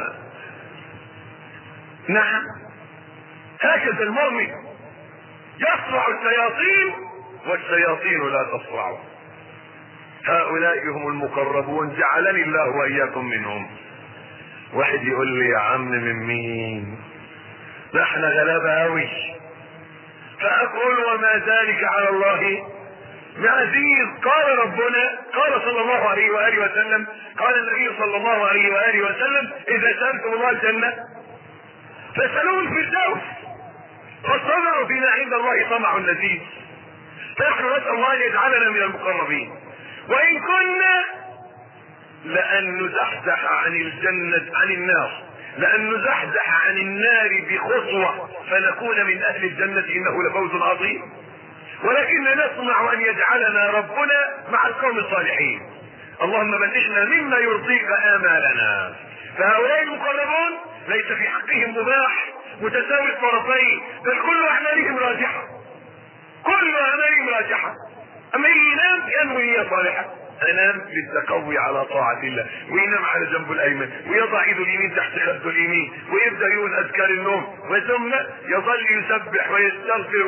نعم هكذا المؤمن يصرع الشياطين والشياطين لا تصرعه. هؤلاء هم المقربون، جعلني الله واياكم منهم. واحد يقول لي يا عم من مين؟ ده احنا غلابة اوي. فاقول وما ذلك على الله بعزيز. قال ربنا، قال صلى الله عليه وآله وسلم، قال النبي صلى الله عليه وآله وسلم اذا سألتم الله الجنة فاسألوه الفردوس، فالصبر فيما عند الله طمع لذيذ. فنحن نسأل الله ان يجعلنا من المقربين، وان كنا لأن نزحزح عن الجنة عن النار، لأن نزحزح عن النار بخطوة فنكون من أهل الجنة إنه لفوز عظيم، ولكن نطمع أن يجعلنا ربنا مع القوم الصالحين. اللهم بلغنا مما يرضيك آمالنا. فهؤلاء المقربون ليس في حقهم مباح متساوي الطرفين، بل كل أعمالهم راجحة، كل أعمالهم راجحة. أما ينام ينوي نية صالحة، انام للتقوي على طاعة الله، وينام على جنبه الايمن ويضع ايده اليمين تحت خده اليمين ويبدأ يقول اذكار النوم، وثم يظل يسبح ويستغفر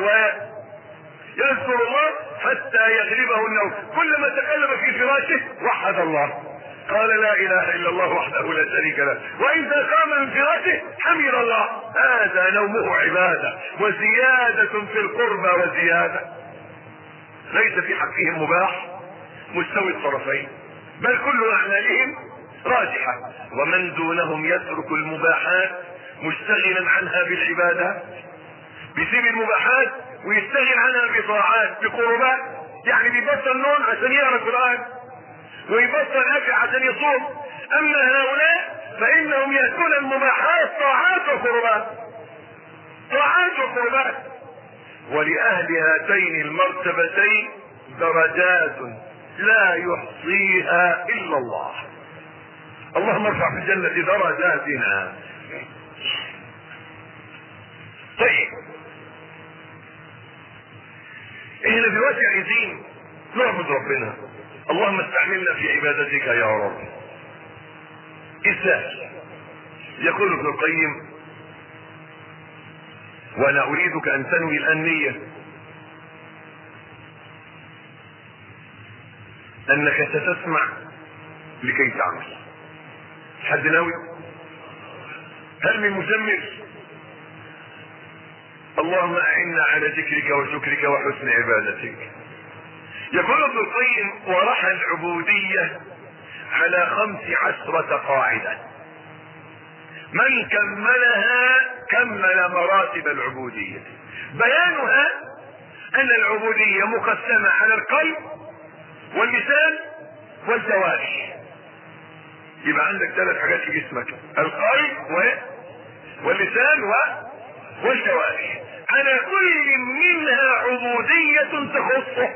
ويذكر الله حتى يغلبه النوم. كلما تقلب في فراشه وحد الله، قال لا اله الا الله وحده لا شريك له، واذا قام من فراشه حمد الله. هذا نومه عباده وزياده في القربى وزياده. ليس في حقهم مباح مستوي الطرفين، بل كل اعمالهم راجحه. ومن دونهم يترك المباحات مشتغلا عنها بالعبادات، بيسيب المباحات ويشتغل عنها بطاعات بقربات. يعني بيبطل نوم عشان يقرا القران، ويبطل اكل عشان يصوم. اما هؤلاء فانهم يأتون المباحات طاعات وقربات، طاعات وقربات. ولأهل هاتين المرتبتين درجات لا يحصيها الا الله. اللهم ارفع في الجنة درجاتنا. طيب احنا دلوقتي عايزين نعبد ربنا. اللهم استعملنا في عبادتك يا رب. ازاي؟ يقول ابن القيم: وانا اريدك ان تنوي الان نية انك ستسمع لكي تعمل. حد ناوي؟ هل من مزمر؟ اللهم اعنا على ذكرك وشكرك وحسن عبادتك. يقول ابن القيم: ورحى العبودية على خمس عشرة قاعدة، من كملها كمل مراتب العبودية. بيانها ان العبودية مقسمة على القلب واللسان والجوارح. يبقى عندك ثلاث حاجات في جسمك: القلب واللسان والجوارح. على كل منها عبودية تخصه.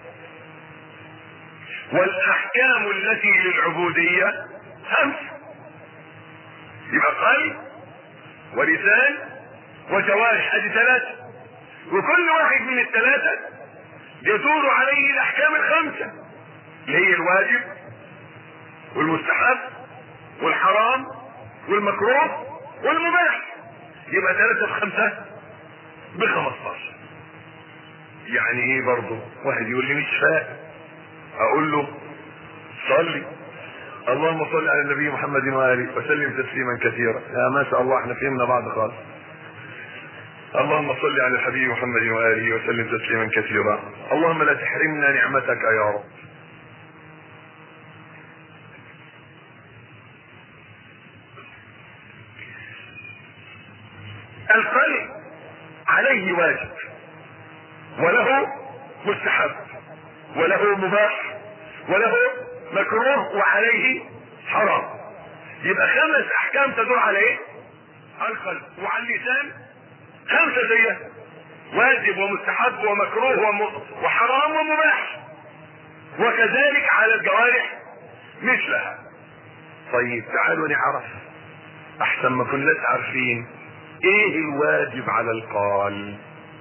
والاحكام التي للعبودية خمس، يبقى قلب ولسان وجوارح، ادي ثلاثة. وكل واحد من الثلاثة يدور عليه الاحكام الخمسة اللي هي الواجب والمستحب والحرام والمكروه والمباح. يبقى ثلاثة في خمسة بخمستاشر. يعني ايه؟ برضه واحد يقول لي مش فاهم، اقول له صلي اللهم صل على النبي محمد وآله وسلم تسليما كثيرا. يا ما شاء الله احنا فهمنا بعض خالص. اللهم صل على الحبيب محمد وآله وسلم تسليما كثيرا. اللهم لا تحرمنا نعمتك يا رب. القلب عليه واجب وله مستحب وله مباح وله مكروه وعليه حرام. يبقى خمس احكام تدور على ايه؟ على القلب. وعلى اللسان خمسة زيها: واجب ومستحب ومكروه وحرام ومباح. وكذلك على الجوارح مثلها. طيب تعالوا نعرف احسن ما كناش عارفين ايه الواجب على القلب.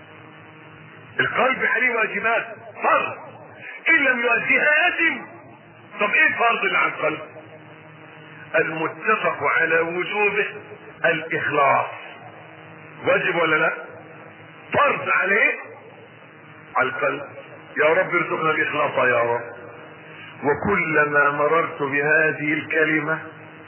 القلب عليه واجبات فرض، ان لم يؤديها اثم. طب ايه الفرض اللي على القلب؟ المتفق على وجوبه الاخلاص. واجب ولا لا؟ فرض عليه على القلب. يا رب ارزقنا الاخلاص يا رب. وكلما مررت بهذه الكلمة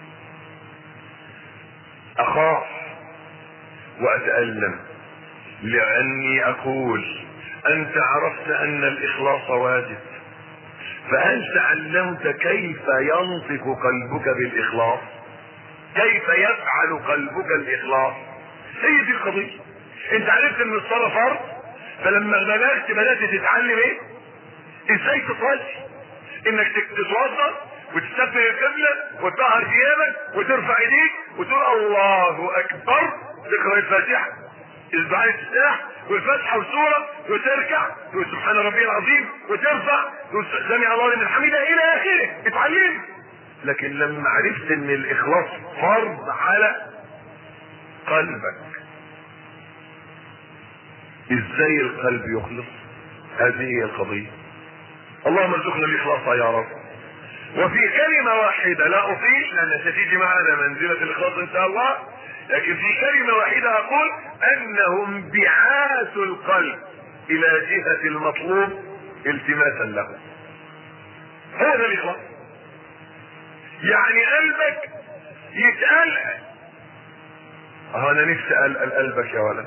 اخاف واتألم، لاني اقول انت عرفت ان الاخلاص واجب، فهل تعلمت كيف ينطق قلبك بالاخلاص؟ كيف يفعل قلبك الاخلاص؟ هي دي القضية. انت عرفت ان الصلاة فرض، فلما بلغت بدأت تتعلم ايه؟ ازاي تصلي، انك تتوضا وتستقبل القبلة وتطهر ثيابك وترفع ايديك وتقول الله اكبر، تقرا الفاتحة الدعاء الافتتاح والفتحة والسورة وتركع تقول سبحان ربي العظيم وترفع تقول سمع الله لمن حمده الى اخره. اتعلم. لكن لما عرفت ان الاخلاص فرض على قلبك، ازاي القلب يخلص؟ هذه هي القضية. اللهم ارزقنا الاخلاص يا رب. وفي كلمة واحدة لا اطيل لان ستيجي معنا منزلة الاخلاص ان شاء الله، لكن في كلمة واحدة اقول انه انبعاث القلب الى جهة المطلوب التماسا له. هذا الاخلاص. يعني قلبك يتقلق. اه انا نفسي أقلق قلبك يا ولد.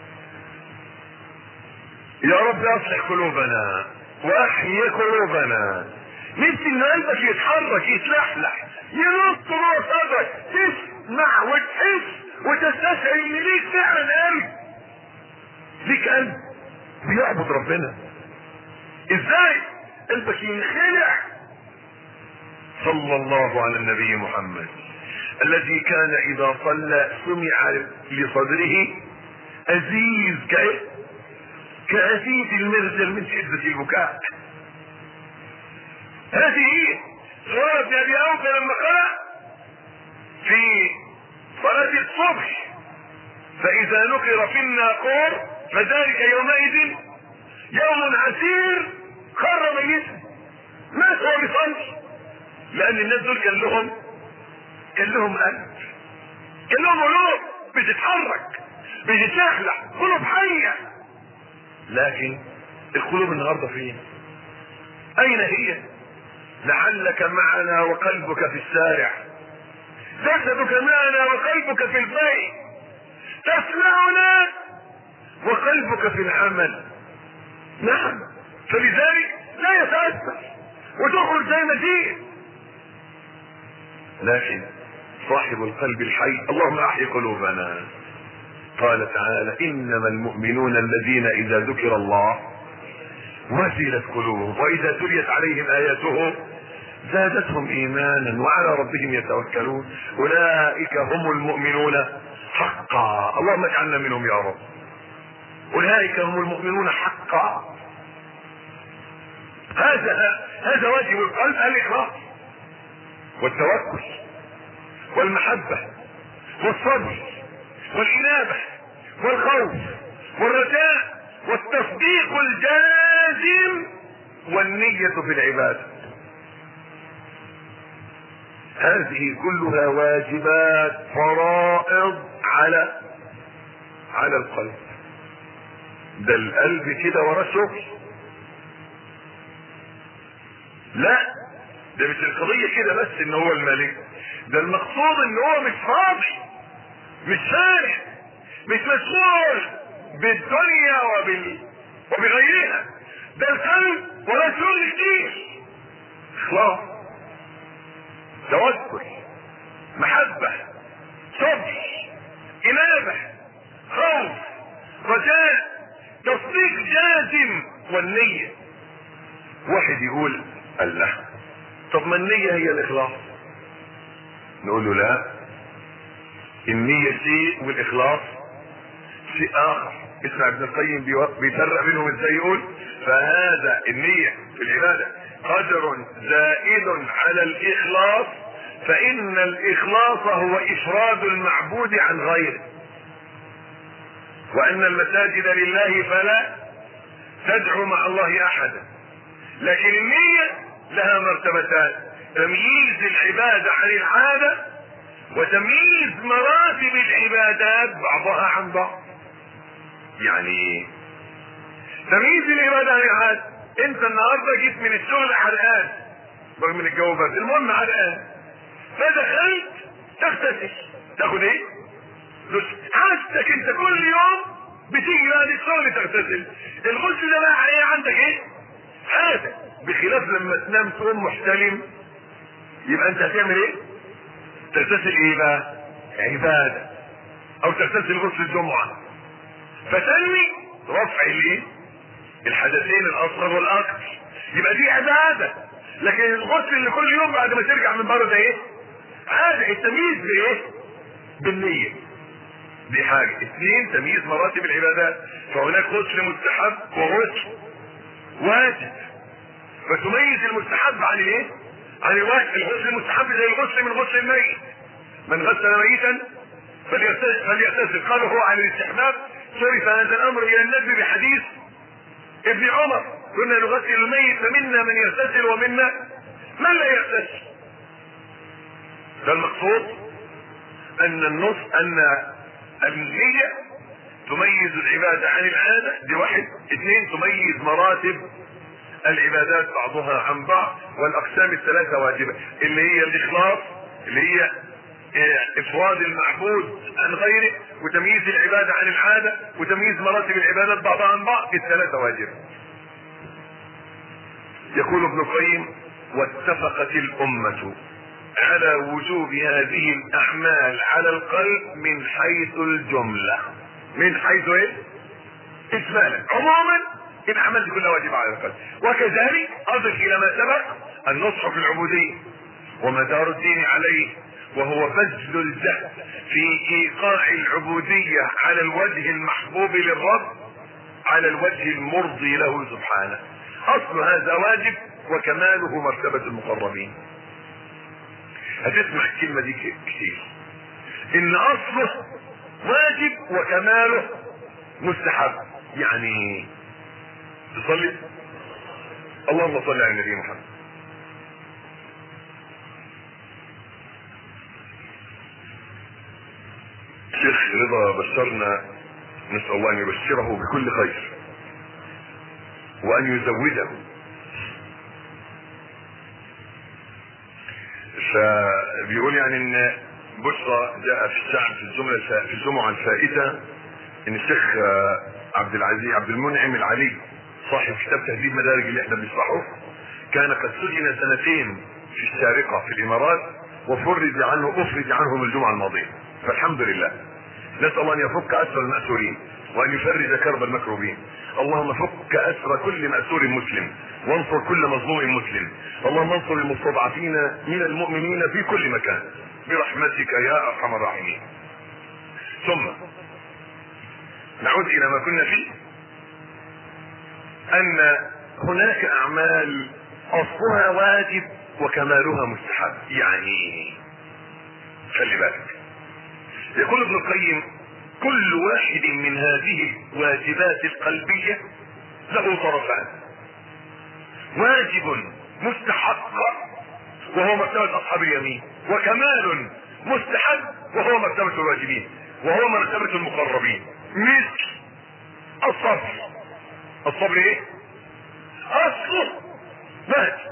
يا رب اصلح قلوبنا واحيي قلوبنا. نفسي ان قلبك يتحرك يتلحلح ينط جوه صدرك، تسمع وتحس وتستشعر ان ليك فعلا قلب، ليك قلب بيعبد ربنا. ازاي قلبك ينخلع؟ صلى الله على النبي محمد الذي كان اذا صلى سمع لصدره ازيز كأ كأزيز المرجل من شدة البكاء. هذه صورة ابي اوفى لما قرأ في صلاة الصبح فاذا نقر في الناقور فذلك يومئذ يوم عسير، خر ميتا مات هو بيصلي، لان الناس دول كان لهم كان لهم قلب، كان لهم قلوب بتتحرك بتتلحلح، قلوب حيه. لكن القلوب النهارده فين؟ اين هي؟ لعلك معنا وقلبك في الشارع، جسدك معنا وقلبك في البيت، تسمعنا وقلبك في العمل. نعم، فلذلك لا يتأثر وتخرج زي ما تيجي. لكن صاحب القلب الحي اللهم احي قلوبنا. قال تعالى انما المؤمنون الذين اذا ذكر الله وجلت قلوبهم واذا تليت عليهم اياته زادتهم ايمانا وعلى ربهم يتوكلون اولئك هم المؤمنون حقا. اللهم اجعلنا منهم يا رب. اولئك هم المؤمنون حقا. هذا هذا واجب القلب، الاخلاص والتوكل والمحبه والصبر والانابه والخوف والرجاء والتصديق الجازم والنية في العبادة. هذه كلها واجبات فرائض على على القلب. ده القلب كده وراه شغل. لا، ده مش القضية كده بس ان هو الملك، ده المقصود ان هو مش فاضي، مش فارغ، مش مشغول بالدنيا وبال... وبغيرها. ده القلب وراه شغل كتير. اخلاص، توكل، محبة، صبر، انابة، خوف، رجاء، تصديق جازم والنية. واحد يقول الله، طب ما النية هي الاخلاص. نقول له لا، النية شيء والاخلاص شيء اخر. اسمع ابن القيم بيفرق بينهم ازاي، يقول فهذا النية في العبادة قدر زائد على الاخلاص، فان الاخلاص هو افراد المعبود عن غيره، وان المساجد لله فلا تدعو مع الله احدا. لكن النية لها مرتبتان: تمييز العبادة عن العادة، وتمييز مراتب العبادات بعضها عن بعض. يعني تمييز العبادة عن العادة، انت النهارده جيت من الشغل حرقان رغم من الجو برد، المهم حرقان، فدخلت تغتسل، تاخد ايه؟ عادتك انت كل يوم بتيجي بعد الشغل تغتسل. الغسل ده بقى ايه عندك؟ ايه؟ عادة. بخلاف لما تنام تقوم محتلم، يبقى انت هتعمل ايه؟ تغتسل ايه بقى؟ عبادة، او تغتسل غسل الجمعة، فتنمي رفع الايه؟ الحدثين الاصغر والاكبر، يبقى دي عبادة. لكن الغسل اللي كل يوم بعد ما ترجع من بره ده ايه؟ عادة. التمييز بايه؟ بالنية. دي حاجة. اثنين، تمييز مراتب العبادات، فهناك غسل مستحب وغسل واجب، فتميز المستحب عن الايه؟ عن الواجب. الغسل المستحب زي الغسل من غسل الميت، من غسل ميتا فليغتسل. قالوا هو عن الاستحباب، صرف هذا الامر الى النبي بحديث ابن عمر: كنا نغسل الميت فمنا من يغتسل ومنا من لا يغتسل. ده المقصود ان النص ان النية تميز العبادة عن العادة، دي واحد. اثنين، تميز مراتب العبادات بعضها عن بعض، والاقسام الثلاثه واجبه، اللي هي الاخلاص، اللي هي افراد المعبود عن غيره، وتمييز العباده عن العاده، وتمييز مراتب العبادات بعضها عن بعض، الثلاثه واجبه. يقول ابن القيم: واتفقت الامه على وجوب هذه الاعمال على القلب من حيث الجمله. من حيث ايه؟ اجمالا، عموما الاعمال دي كلها واجبه على القلب. وكذلك اضف الى ما سبق النصح في العبوديه ومدار الدين عليه، وهو بذل الجهد في ايقاع العبوديه على الوجه المحبوب للرب، على الوجه المرضي له سبحانه. اصل هذا واجب، وكماله مرتبه المقربين. هتسمع الكلمه دي كتير، ان اصله واجب وكماله مستحب. يعني تصلي، اللهم صل على النبي محمد. الشيخ رضا بشرنا، نسأل الله ان يبشره بكل خير وان يزوده. فبيقول يعني ان بشرى جاء في الشعب في الجمله في الجمعه الفائته ان الشيخ عبد العزيز عبد المنعم العلي صاحب كتاب تهذيب مدارج اللي احنا بنشرحه، كان قد سجن سنتين في الشارقه في الامارات، وفرج عنه افرج عنه من الجمعه الماضيه. فالحمد لله، نسال الله ان يفك اسر الماسورين وان يفرج كرب المكروبين. اللهم فك اسر كل ماسور مسلم، وانصر كل مظلوم مسلم. اللهم انصر المستضعفين من المؤمنين في كل مكان برحمتك يا ارحم الراحمين. ثم نعود الى ما كنا فيه، ان هناك اعمال اصلها واجب وكمالها مستحب. يعني خلي بالك، يقول ابن القيم: كل واحد من هذه الواجبات القلبيه له طرفان: واجب مستحق وهو مرتبه اصحاب اليمين، وكمال مستحب وهو مرتبه الواجبين، وهو مرتبه المقربين. مثل الصبر. الصبر ايه؟ اصله واجب.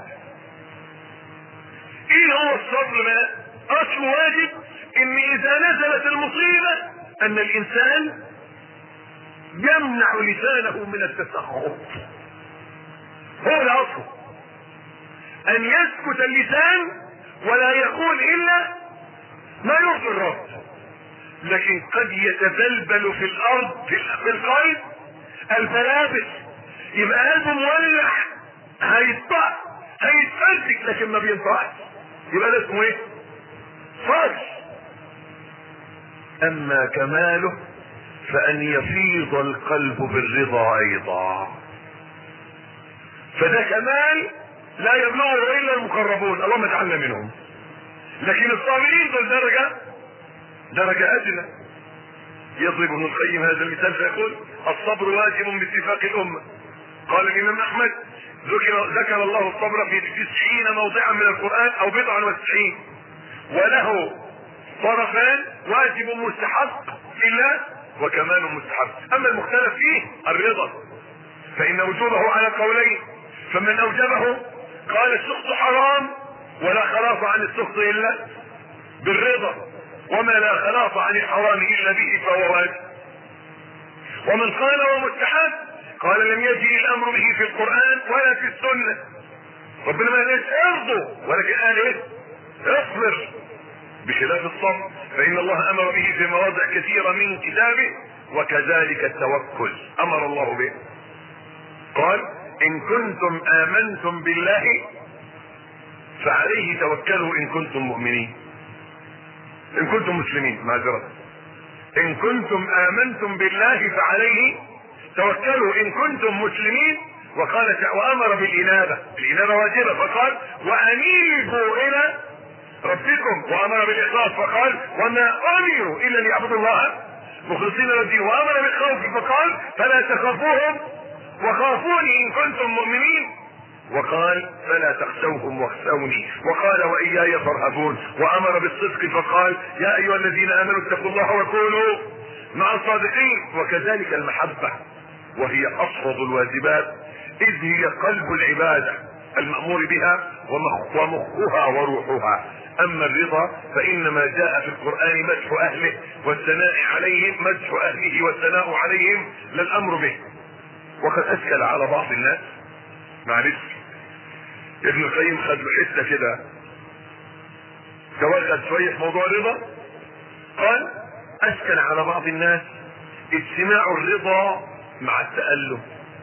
ايه هو الصبر بقى؟ اصله واجب ان اذا نزلت المصيبه ان الانسان يمنع لسانه من التسخط. هو ده اصله، ان يسكت اللسان ولا يقول الا ما يرضي الرب. لكن قد يتبلبل في الارض في القلب الفلابس، يبقى قلبه مولع، هيطلع هيتفرتك لكن ما بينطقش، يبقى ده اسمه ايه؟ صبر. اما كماله فان يفيض القلب بالرضا ايضا، فده كمال لا يبلغه الا المقربون، اللهم اجعلنا منهم. لكن الصابرين دول درجه درجه ادنى. يضرب ابن القيم هذا المثال فيقول: الصبر واجب باتفاق الامه. قال الامام احمد: ذكر ذكر الله الصبر في تسعين موضعا من القران او بضعا وتسعين، وله طرفان: واجب مستحق لله وكمال مستحب. اما المختلف فيه الرضا، فان وجوبه على قولين، فمن اوجبه قال السخط حرام ولا خلاص عن السخط الا بالرضا، وما لا خلاص عن الحرام الا به فهو واجب. ومن قال ومستحب قال لم يجري الامر به في القران ولا في السنه. ربنا ما قالش ارضوا، ولكن قال ايه؟ اصبر. بخلاف الصبر فان الله امر به في مواضع كثيره من كتابه، وكذلك التوكل امر الله به. قال: ان كنتم امنتم بالله فعليه توكلوا ان كنتم مؤمنين، ان كنتم مسلمين معذرة. ان كنتم امنتم بالله فعليه توكلوا ان كنتم مسلمين. وقال وامر بالانابه، الانابه واجبه، فقال: وانيبوا الى ربكم. وامر بالاخلاص فقال: وما امروا الا ليعبدوا الله مخلصين له الدين. وامر بالخوف فقال: فلا تخافوهم وخافوني ان كنتم مؤمنين. وقال: فلا تخشوهم واخشوني. وقال: واياي فارهبون. وامر بالصدق فقال: يا ايها الذين امنوا اتقوا الله وكونوا مع الصادقين. وكذلك المحبه، وهي افرض الواجبات اذ هي قلب العبادة المأمور بها ومخ ومخها وروحها. اما الرضا فانما جاء في القرآن مدح اهله والثناء عليهم، مدح اهله والثناء عليهم لا الامر به. وقد اشكل على بعض الناس، معلش ابن القيم خد له حته كده توغل شويه في موضوع الرضا، قال اشكل على بعض الناس اجتماع الرضا مع التألم.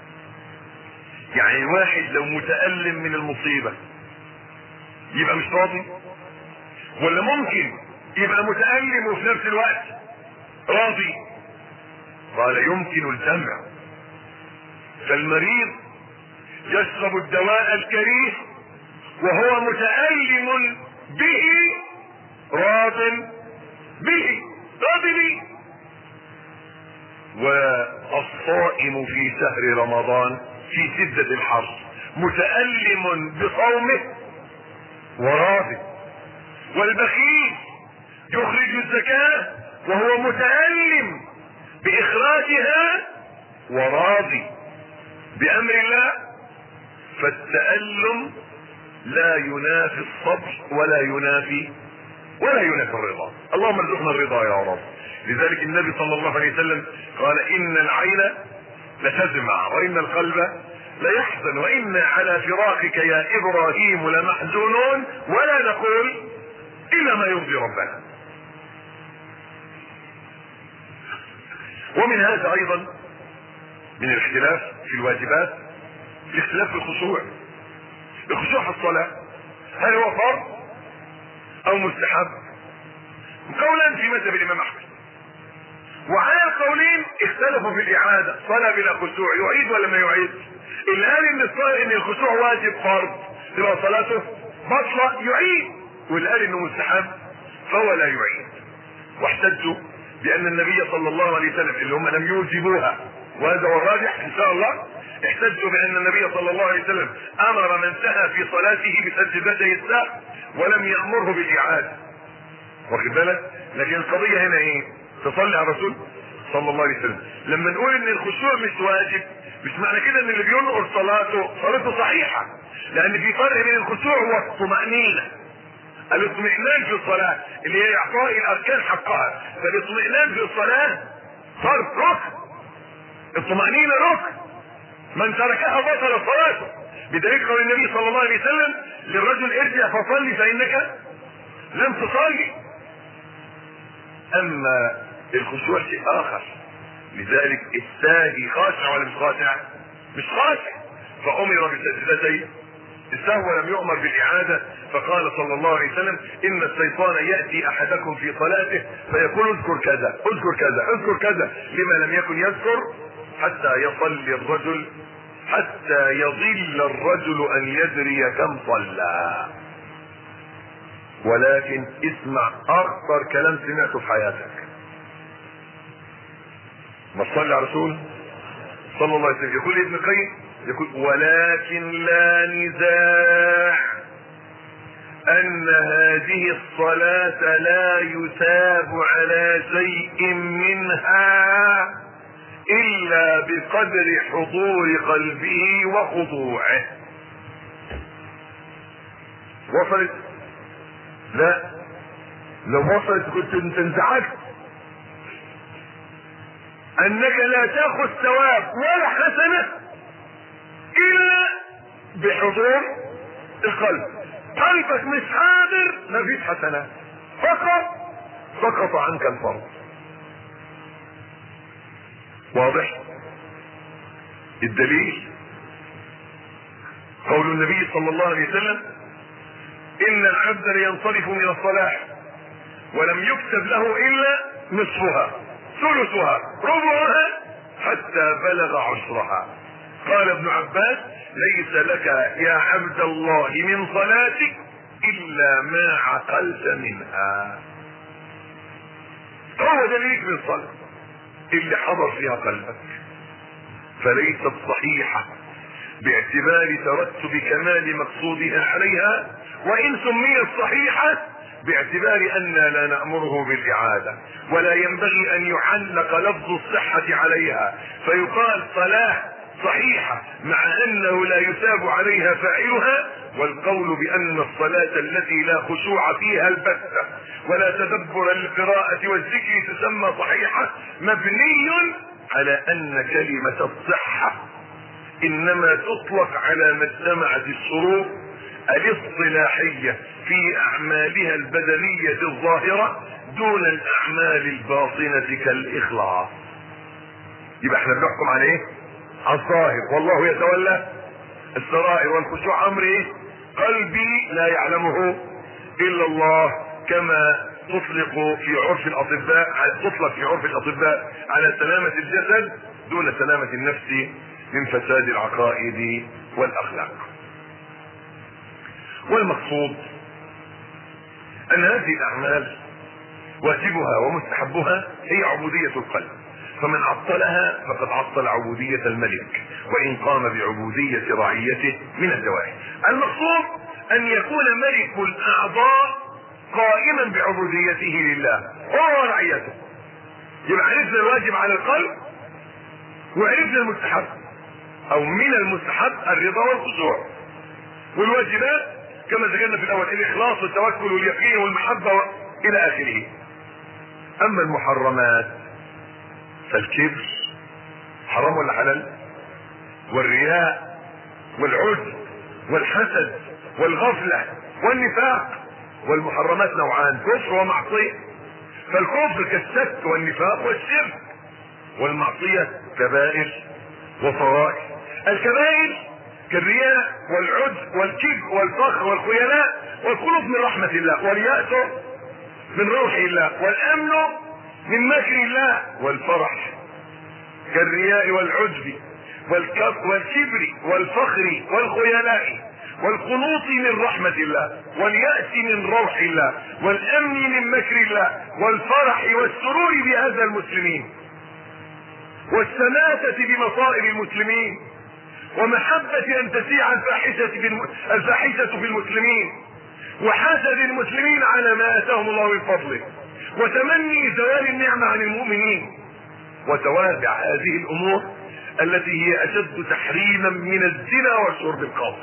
يعني واحد لو متألم من المصيبة يبقى مش راضي، ولا ممكن يبقى متألم وفي نفس الوقت راضي؟ قال يمكن الجمع. فالمريض يشرب الدواء الكريه وهو متألم به راض به، راضي به. والصائم في شهر رمضان في شدة الحر متألم بصومه وراضي. والبخيل يخرج الزكاة وهو متألم بإخراجها وراضي بأمر الله. فالتألم لا ينافي الصبر ولا ينافي ولا ينافي الرضا. اللهم ارزقنا الرضا يا رب. لذلك النبي صلى الله عليه وسلم قال ان العين لتدمع وان القلب ليحزن وانا على فراقك يا ابراهيم لمحزونون ولا نقول الا ما يرضي ربنا. ومن هذا ايضا من الاختلاف في الواجبات الاختلاف في الخشوع. الخشوع في الصلاة هل هو فرض او مستحب؟ قولان في مذهب الامام احمد، وعلى القولين اختلفوا في الاعادة. صلاة بلا خشوع يعيد ولا ما يعيد؟ اللي قال ان الصلاة ان الخشوع واجب فرض تبقى صلاته بطلة يعيد، واللي قال انه مستحب فهو لا يعيد. واحتجوا بان النبي صلى الله عليه وسلم اللي هم لم يوجبوها، وهذا هو الراجح ان شاء الله، احتجوا بان النبي صلى الله عليه وسلم امر من سهى في صلاته بسجدتي السهو ولم يامره بالاعاده. واخد بالك؟ لكن القضيه هنا ايه؟ تصلي على الرسول صلى الله عليه وسلم. لما نقول ان الخشوع مش واجب مش معنى كده ان اللي بينقر صلاته صلاته صحيحه، لان في فرق بين الخشوع والطمأنينه. الاطمئنان في الصلاه اللي هي اعطاء الاركان حقها، فالاطمئنان في الصلاه فرض ركن، الطمأنينه ركن، من تركها بطل صلاته، بدليل قول النبي صلى الله عليه وسلم للرجل ارجع فصلي فانك لم تصلي. اما الخشوع شيء اخر، لذلك الساهي خاشع ولا مش خاشع؟ مش خاشع، فامر بسجدتي السهو ولم يؤمر بالاعاده. فقال صلى الله عليه وسلم ان الشيطان ياتي احدكم في صلاته فيقول اذكر كذا اذكر كذا اذكر كذا، لما لم يكن يذكر حتى يصلي الرجل حتى يضل الرجل ان يدري كم صلى. ولكن اسمع اخطر كلام سمعته في حياتك، ما تصلي على رسول صلى الله عليه وسلم. يقول ابن القيم يقول ولكن لا نزاع ان هذه الصلاة لا يثاب على شيء منها الا بقدر حضور قلبه وخضوعه. وصلت؟ لا، لو وصلت كنت انت انزعجت انك لا تاخذ ثواب ولا حسنة الا بحضور القلب. قلبك مش حاضر مفيش حسنات، فقط سقط عنك الفرض. واضح؟ الدليل قول النبي صلى الله عليه وسلم ان العبد لينصرف من الصلاة ولم يكتب له الا نصفها ثلثها ربعها حتى بلغ عشرها. قال ابن عباس ليس لك يا عبد الله من صلاتك الا ما عقلت منها. هو دليلك من الصلاة اللي حضر فيها قلبك، فليست صحيحة باعتبار ترتب كمال مقصودها عليها، وان سميت صحيحة باعتبار ان لا نأمره بالاعادة، ولا ينبغي ان يعلق لفظ الصحة عليها فيقال صلاة صحيحة مع انه لا يثاب عليها فاعلها، والقول بان الصلاة التي لا خشوع فيها البتة ولا تدبر للقراءة والذكر تسمى صحيحة مبني على ان كلمة الصحة انما تطلق على ما اجتمعت الشروط الاصطلاحية في اعمالها البدنية الظاهرة دون الاعمال الباطنة كالاخلاص. يبقى احنا بنحكم على ايه؟ على الظاهر، والله يتولى السرائر، والخشوع امر ايه؟ قلبي لا يعلمه الا الله، كما تطلق في عرف الاطباء تطلق في عرف الاطباء على سلامة الجسد دون سلامة النفس من فساد العقائد والاخلاق. والمقصود ان هذه الاعمال واجبها ومستحبها هي عبودية القلب، فمن عطلها فقد عطل عبودية الملك وان قام بعبودية رعيته من الدواعي. المقصود ان يكون ملك الاعضاء قائما بعبوديته لله هو رعيته. يبقى عرفنا الواجب على القلب وعرفنا المستحب، او من المستحب الرضا والخشوع، والواجبات كما ذكرنا في الاول الاخلاص والتوكل واليقين والمحبة الى اخره. اما المحرمات فالكبر حرام ولا حلال؟ والرياء والعجب والحسد والغفلة والنفاق. والمحرمات نوعان، كفر ومعصية. فالكفر كالشك والنفاق والشرك، والمعصية كبائر وصغائر. الكبائر كالرياء والعجب والكبر والفخر والخيلاء والخلود من رحمة الله، واليأس من روح الله، والامن من مكر الله. والفرح كالرياء والعجب والكبر والفخر والخيلاء والقنوط من رحمة الله، واليأس من روح الله، والامن من مكر الله، والفرح والسرور بهذا المسلمين، والسماتة بمصائب المسلمين، ومحبة ان تسيع الفاحشة في المسلمين، وحسد المسلمين على ما اتاهم الله من فضله، وتمني زوال النعمة عن المؤمنين، وتوابع هذه الامور التي هي اشد تحريما من الزنا وشرب الخمر.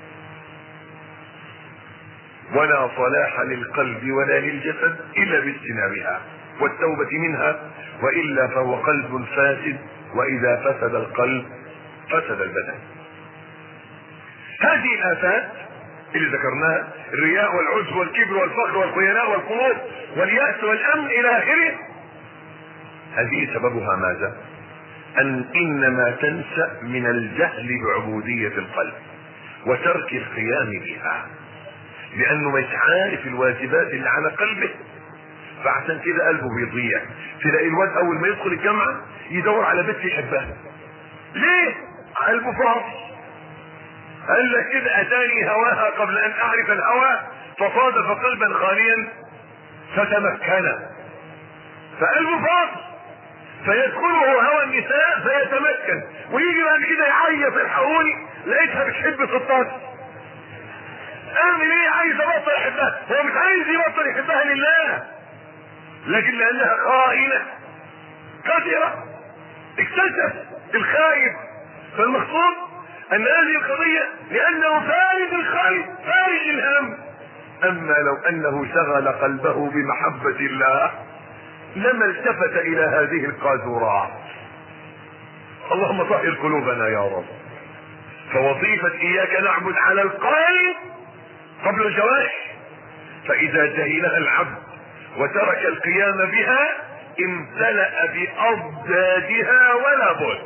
ولا صلاح للقلب ولا للجسد الا باجتنابها والتوبة منها، والا فهو قلب فاسد، واذا فسد القلب فسد البدن. هذه الآفات اللي ذكرناها، الرياء والعجب والكبر والفخر والخيلاء والقنوط واليأس والامن الى اخره، هذه سببها ماذا؟ ان انما تنشأ من الجهل بعبودية القلب وترك القيام بها، لانه مش عارف الواجبات اللي على قلبه، فعشان كده قلبه بيضيع. تلاقي الواد اول ما يدخل الجامعة يدور على بنت يحبها. ليه؟ قلبه فاضي. قال لك كده اتاني هواها قبل ان اعرف الهوى فصادف قلبا خاليا فتمكن. فقلبه فاضي فيدخله هوى النساء فيتمكن، ويجي بعد كده يعيط الحقوني لقيتها بتحب ستات. اعمل ايه؟ عايز ابطل يحبها. هو مش عايز يبطل يحبها لله، لكن لانها خائنة قادرة اكتشف الخايب. فالمقصود ان هذه القضية لانه فارغ الخلق فارغ الهم. اما لو انه شغل قلبه بمحبة الله لما التفت الى هذه القاذورات. اللهم طهر قلوبنا يا رب. فوظيفة اياك نعبد على القلب قبل الجوارح، فاذا جهلها العبد وترك القيام بها امتلأ باضدادها ولا بد.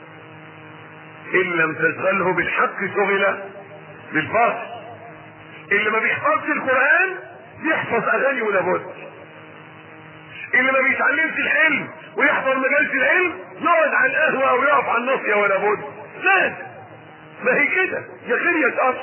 ان لم تشغله بالحق شغل بالباطل. اللي ما بيحفظش القرآن يحفظ اغاني ولا بد. اللي ما بيتعلمش العلم ويحضر مجالس العلم يقعد على القهوة او يقف على الناصية ولا بد. لا، ما هي كده يا خير يا شر.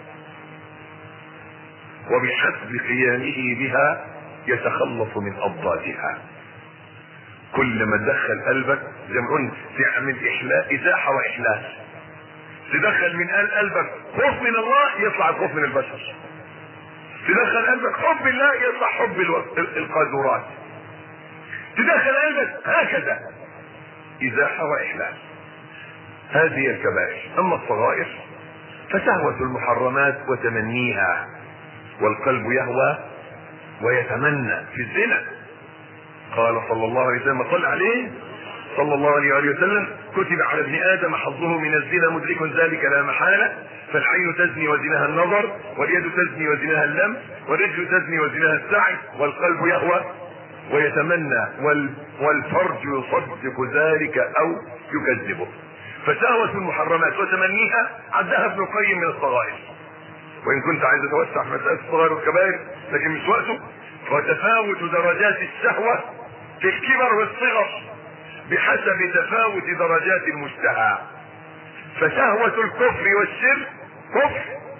وبحسب قيامه بها يتخلص من اضدادها. كل ما تدخل قلبك زي ما قلنا تعمل احلاء ازاحة واحلاس. تدخل من قلبك خوف من الله يطلع الخوف من البشر. تدخل قلبك حب الله يطلع حب القاذورات. تدخل قلبك هكذا ازاحة واحلاس. هذه الكبائر. اما الصغائر فشهوة المحرمات وتمنيها، والقلب يهوى ويتمنى في الزنا. قال صلى الله عليه وسلم، صل عليه صلى الله عليه وسلم: كتب على ابن ادم حظه من الزنا مدرك ذلك لا محالة، فالعين تزني وزناها النظر، واليد تزني وزناها اللمس، والرجل تزني وزناها السعي، والقلب يهوى ويتمنى، والفرج يصدق ذلك او يكذبه. فشهوة المحرمات وتمنيها عدها ابن القيم من الصغائر، وان كنت عايز اتوسع في مسألة الصغائر والكبائر لكن مش وقته. وتفاوت درجات الشهوة في الكبر والصغر بحسب تفاوت درجات المشتهى. فشهوة الكفر والشرك كفر،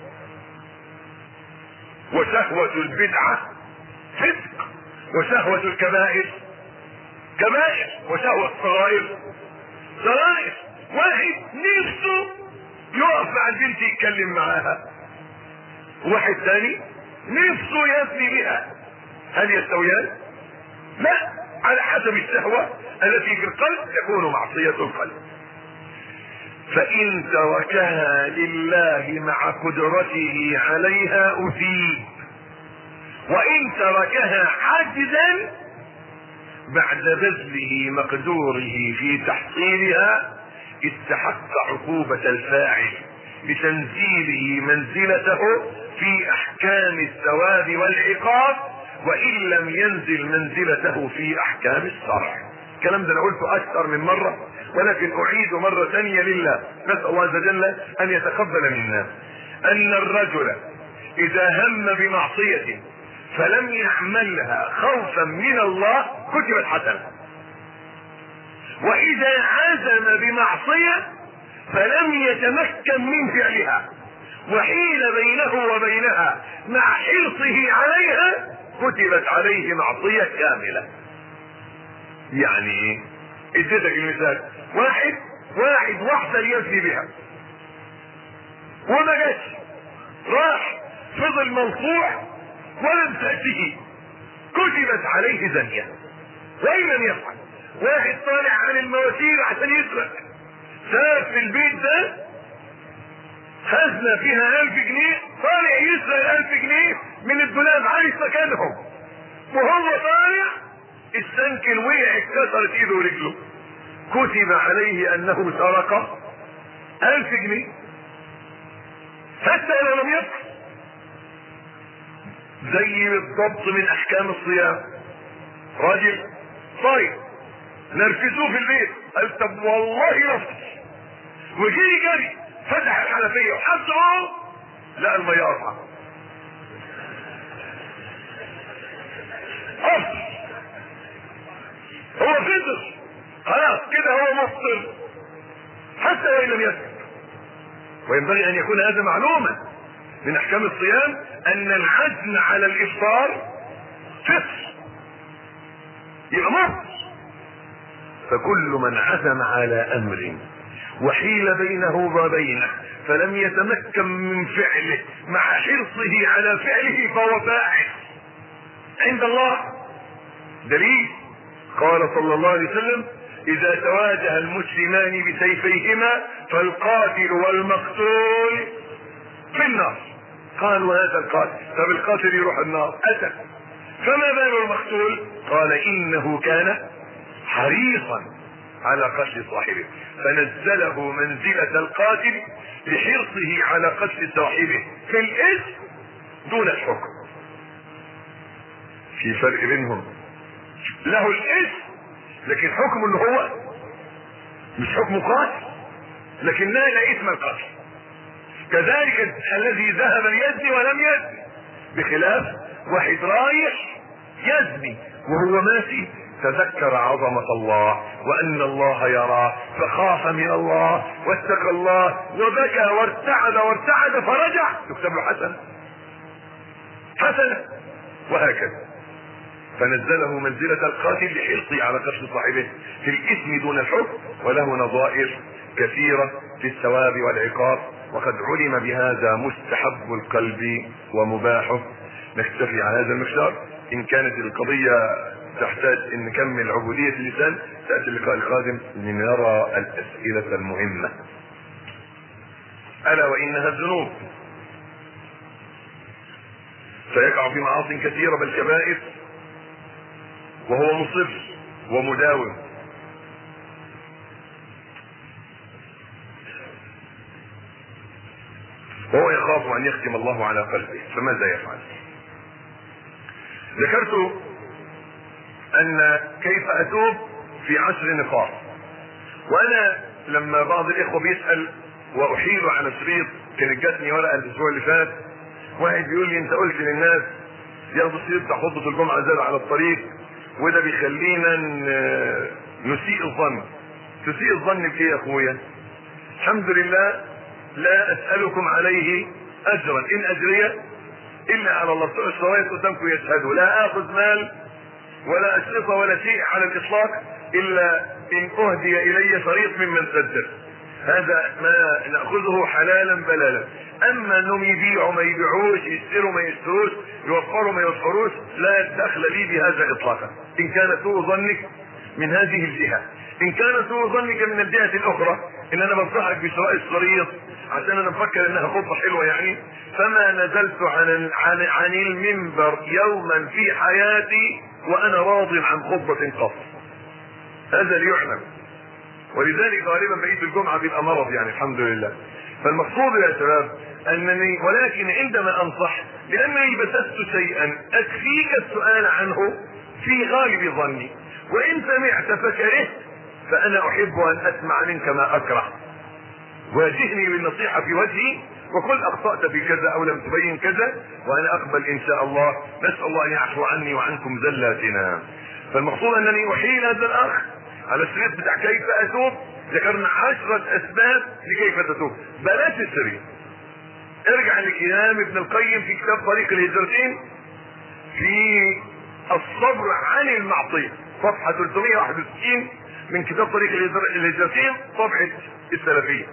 وشهوة البدعة فسق، وشهوة الكبائر كبائر، وشهوة الصغائر صغائر. واحد نفسه يقف مع البنت يتكلم معاها، واحد ثاني نفسه يزني بها، هل يستويان؟ لا، على حسب الشهوة التي في القلب تكون معصية القلب. فإن تركها لله مع قدرته عليها أثيب، وإن تركها عجزا بعد بذله مقدوره في تحصيلها استحق عقوبة الفاعل بتنزيله منزلته في أحكام الثواب والعقاب، وإن لم ينزل منزلته في أحكام الشرع. الكلام ده أنا قلته أكثر من مرة، ولكن أعيد مرة ثانية لله، نسأل الله عز وجل أن يتقبل منا. أن الرجل إذا هم بمعصية فلم يعملها خوفا من الله كتبت حسنة، وإذا عزم بمعصية فلم يتمكن من فعلها وحيل بينه وبينها مع حرصه عليها كتبت عليه معصية كاملة. يعني ايه؟ اديتك المثال، واحد واحد واحدة يزني بها وما جاتش، راح فضل منصوح ولم تأتيه كتبت عليه زنية وإن لم يفعل. واحد طالع عن المواسير عشان يسرق، ساب في البيت ده خزنة فيها ألف جنيه، طالع يسرق ألف جنيه من الدولاب عايز مكانهم، وهو طالع السنكل وقع اتكسرت ايده ورجله، كتب عليه انه سرق ألف جنيه حتى لو لم يفعل. زي بالضبط من احكام الصيام، راجل صايم نرفزوه في البيت، قال طب والله نفس، وجري جري فتح الحنفيه وحطه لا الميه قطعه، أفضل. هو فطر خلاص كده، هو مفطر حتى وان لم يفطر. وينبغي ان يكون هذا معلوما من احكام الصيام، ان العزم على الافطار فطر يبقى مفطر. فكل من عزم على امر وحيل بينه وبينه فلم يتمكن من فعله مع حرصه على فعله فهو فاعل عند الله. دليل قال صلى الله عليه وسلم: اذا تواجه المسلمان بسيفيهما فالقاتل والمقتول في النار. قالوا هذا القاتل، طب القاتل يروح النار، اتى، فما بال المقتول؟ قال انه كان حريصا على قتل صاحبه فنزله منزلة القاتل لحرصه على قتل صاحبه في الاسم دون الحكم. في فرق بينهم، له الاسم لكن حكمه اللي هو مش حكم قاتل، لكن نال اسم القتل. كذلك الذي ذهب يزني ولم يزني، بخلاف واحد رايح يزني وهو ماشي تذكر عظمة الله وان الله يراه فخاف من الله واتقى الله وبكى وارتعد وارتعد فرجع، تكتب له حسنة حسنة، وهكذا. فنزله منزلة القاتل لحرصه على قتل صاحبه في الاسم دون الحكم، وله نظائر كثيرة في الثواب والعقاب، وقد علم بهذا مستحب القلب ومباحه. نكتفي على هذا المقدار. ان كانت القضية تحتاج ان نكمل عبودية اللسان تأتي اللقاء القادم لنرى الاسئلة المهمة. الا وانها الذنوب، فيقع في معاصي كثيرة بل كبائر وهو مصر ومداوم. وهو يخاف ان يختم الله على قلبه، فماذا يفعل؟ ذكرت ان كيف اتوب في عشر نقاط. وانا لما بعض الاخوة بيسأل واحيل على شريط، كانت جاتني ورقة الاسبوع اللي فات، واحد بيقول لي انت قلت للناس ياخدوا الشريط بتاع خطبة الجمعة زاد على الطريق، وده بيخلينا نسيء الظن. تسيء الظن بايه يا اخويا؟ الحمد لله لا اسألكم عليه اجرا، ان اجري الا على الله. بتوع الشرايط قدامكم يشهدوا، لا اخذ مال ولا اشرطه ولا شيء على الاطلاق الا ان اهدي الي شريط ممن سجل، هذا ما ناخذه حلالا بلالا. اما انهم يبيعوا ما يبيعوش، يشتروا ما يشتروش، يوفروا ما يوفروش، لا دخل لي بهذا اطلاقا. ان كان سوء ظنك من هذه الجهه، ان كان سوء ظنك من الجهه الاخرى ان انا بنصحك بشراء الشريط عشان انا مفكر انها خطبه حلوه يعني، فما نزلت عن عن عن المنبر يوما في حياتي وانا راض عن خطبه قط، هذا ليعلم. ولذلك غالبا بقيت الجمعه بيبقى مرض يعني، الحمد لله. فالمقصود يا شباب انني، ولكن عندما انصح لانني بثثت شيئا اكفيك السؤال عنه في غالب ظني، وان سمعت فكرهت فانا احب ان اسمع منك ما اكره. واجهني بالنصيحه في وجهي وقل اخطأت في كذا او لم تبين كذا، وانا اقبل ان شاء الله. نسال الله ان يعفو عني وعنكم زلاتنا. فالمقصود انني احيل هذا الاخ على الشريط بتاع كيف اتوب. ذكرنا عشرة اسباب لكيف تتوب. بلاش الشريط، ارجع لكلام ابن القيم في كتاب طريق الهجرتين في الصبر عن المعصية، صفحة ثلاثمائة وواحد وستين من كتاب طريق الهجرتين طبعة السلفية.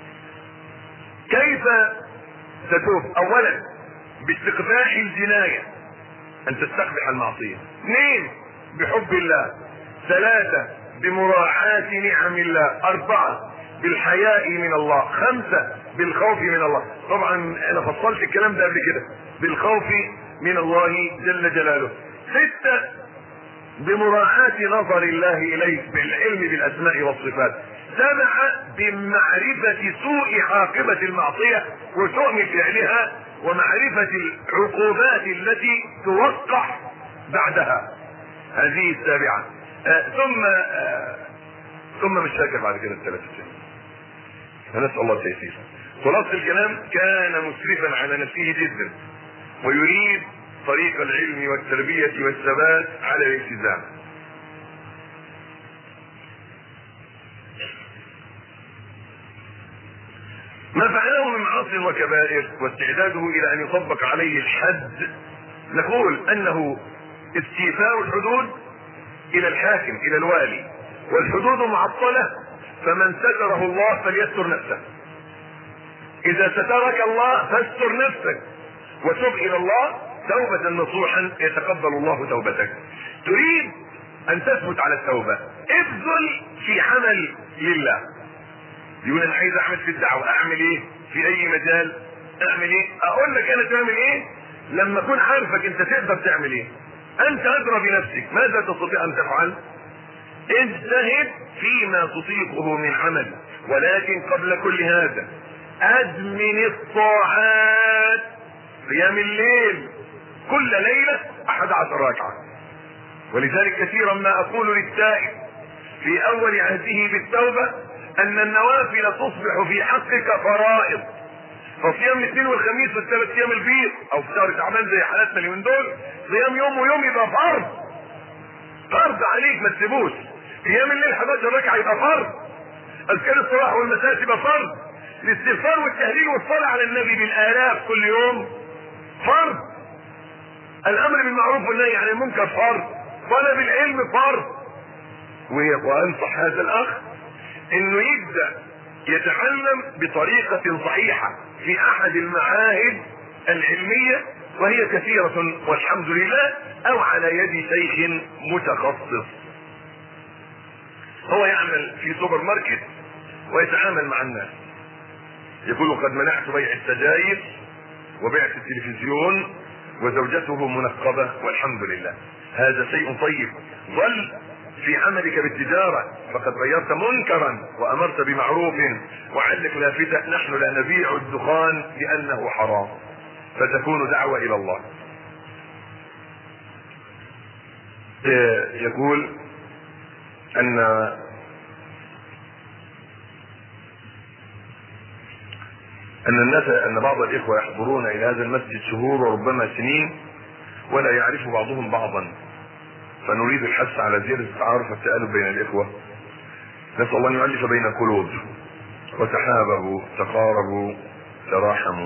كيف تتوب؟ اولا باستقباح الجناية، ان تستقبح المعصية. اثنين بحب الله. ثلاثة بمراعاة نعم الله. أربعة بالحياء من الله. خمسة بالخوف من الله. طبعا انا فصلت الكلام ده قبل كده، بالخوف من الله جل جلاله. ستة بمراعاة نظر الله اليك بالعلم بالاسماء والصفات. سبعة بمعرفة سوء عاقبة المعصية وسوء فعلها ومعرفة العقوبات التي توقع بعدها. هذه السابعة. آه ثم آه ثم مش فاكر بعد كده الثلاثة شيء. فنسأل الله التيسير. خلاصة الكلام، كان مسرفا على نفسه جدا ويريد طريق العلم والتربية والثبات على الالتزام. ما فعله من معاصي وكبائر واستعداده الى ان يطبق عليه الحد، نقول انه استيفاء الحدود الى الحاكم الى الوالي، والحدود معطلة، فمن ستره الله فليستر نفسه. اذا سترك الله فاستر نفسك وتب الى الله توبة نصوحا يتقبل الله توبتك. تريد ان تثبت على التوبة، ابذل في عمل لله. يقول انا عايز اعمل في الدعوة، اعمل ايه؟ في اي مجال اعمل ايه؟ اقول لك انا تعمل ايه لما اكون عارفك انت تقدر تعمل ايه. انت ادرى بنفسك ماذا تستطيع ان تفعل. اجتهد فيما تطيقه من عمل، ولكن قبل كل هذا ادمن الطاعات. قيام الليل كل ليلة احد عشر ركعة. ولذلك كثيرا ما اقول للتائب في اول عهده بالتوبة ان النوافل تصبح في حقك فرائض. فصيام الاثنين والخميس والثلاث ايام البيض او في شهر شعبان زي حالاتنا اليومين دول، صيام يوم ويوم يبقى فرض فرض عليك ما تسيبوش. قيام الليل احد عشر ركعه يبقى فرض. اذكار الصباح والمساء تبقى فرض. الاستغفار والتهليل والصلاه على النبي بالالاف كل يوم فرض. الامر بالمعروف والنهي عن المنكر فرض. طلب العلم فرض. وانصح هذا الاخ انه يبدا يتعلم بطريقة صحيحة في احد المعاهد العلمية، وهي كثيرة والحمد لله، او على يد شيخ متخصص. هو يعمل في سوبر ماركت ويتعامل مع الناس، يقول: قد منعت بيع السجاير وبيع التلفزيون وزوجته منقبة والحمد لله. هذا شيء طيب. ظل في عملك بالتجارة، فقد غيرت منكرا وامرت بمعروف. وعلق لافتة: نحن لا نبيع الدخان لانه حرام، فتكون دعوة الى الله. يقول ان ان الناس ان بعض الاخوة يحضرون الى هذا المسجد شهور وربما سنين ولا يعرف بعضهم بعضا، فنريد الحث على زيادة التعارف والتآلف بين الاخوة. نسأل الله ان يؤلف بين القلوب، وتحاببوا تقاربوا تراحموا.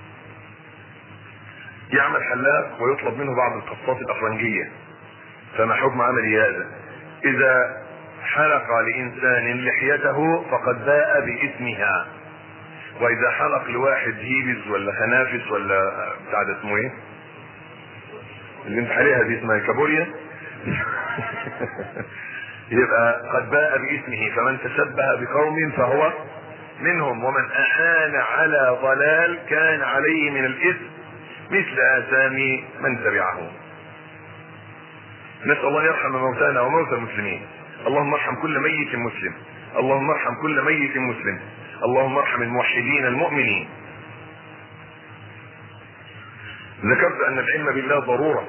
يعمل حلاق ويطلب منه بعض القصات الافرنجية، فما حكم عمل هذا؟ اذا حلق لانسان لحيته فقد باء باسمها، واذا حلق لواحد هيبز ولا خنافس ولا بتاع ده اسمه ايه اللي انت عليها دي اسمها كابوريا يبقى قد باء باسمه. فمن تشبه بقوم فهو منهم، ومن اعان على ضلال كان عليه من الاثم مثل اسامي من تبعه. نسأل الله يرحم موتانا وموتى المسلمين. اللهم ارحم كل ميت مسلم، اللهم ارحم كل ميت مسلم، اللهم ارحم الموحدين المؤمنين. ذكرت ان العلم بالله ضرورة،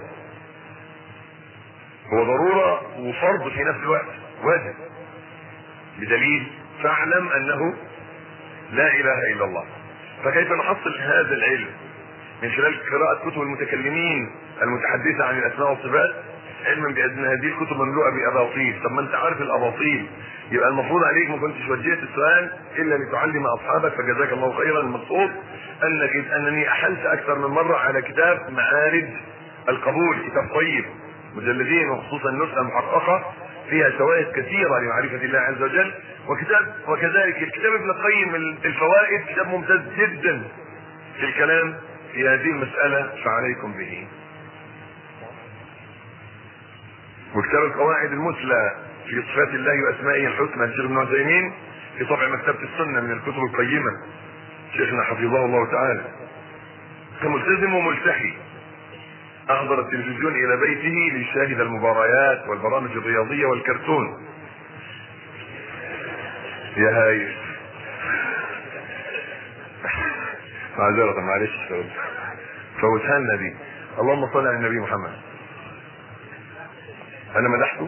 هو ضرورة وفرض في نفس الوقت، واجب، بدليل: فاعلم انه لا اله الا الله. فكيف نحصل هذا العلم؟ من خلال قراءة كتب المتكلمين المتحدثة عن الاسماء والصفات، علما بان هذه الكتب مملوءة باباطيل. طب ما انت عارف الاباطيل، يبقى المفروض عليك ما كنتش وجهت السؤال الا لتعلم اصحابك، فجزاك الله خيرا. المقصود انك انني احلت اكثر من مرة على كتاب معارج القبول، كتاب طيب مجلدين، وخصوصا النسخة محققة فيها شواهد كثيرة لمعرفة الله عز وجل. وكتاب وكذلك الكتاب ابن القيم الفوائد، كتاب ممتاز جدا في الكلام في هذه المسألة، فعليكم به. وكتاب القواعد المثلى في صفات الله واسمائه الحسنى للشيخ ابن عثيمين في طبع مكتبة السنة من الكتب القيمة، شيخنا حفظه الله تعالى. كملتزم وملتحي احضر التلفزيون الى بيته ليشاهد المباريات والبرامج الرياضية والكرتون. يا هاي معذرة معلش فوتها لنا دي. اللهم صل على النبي محمد. انا مدحته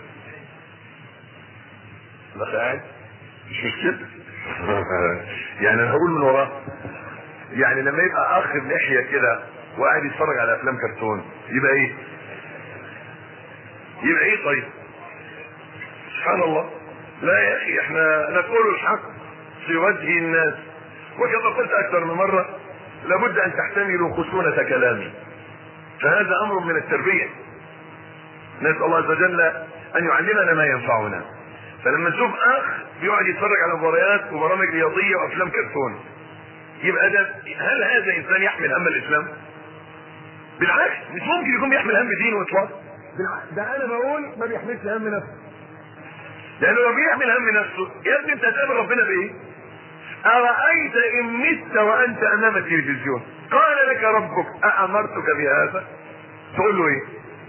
لا قاعد مش مشكلة يعني انا هقول من وراه. يعني لما يبقى اخ لحية كده وقاعد يتفرج على افلام كرتون يبقى ايه؟ يبقى ايه طيب؟ سبحان الله. لا يا اخي، احنا نقول الحق في وجه الناس، وكما قلت اكثر من مرة لابد ان تحتملوا خشونة كلامي، فهذا امر من التربية. نسأل الله عز وجل ان يعلمنا ما ينفعنا. فلما نشوف اخ بيقعد يتفرج على مباريات وبرامج رياضية وافلام كرتون، يبقى ده هل هذا انسان يحمل هم الاسلام؟ بالعكس، مش ممكن يكون بيحمل هم دين واطلاق. ده انا بقول ما بيحملش هم نفسه، لانه لو بيحمل هم نفسه يا ابني انت هتقابل ربنا بايه؟ ارايت ان مت وانت امام التلفزيون قال لك ربك اامرتك بهذا؟ تقول له ايه؟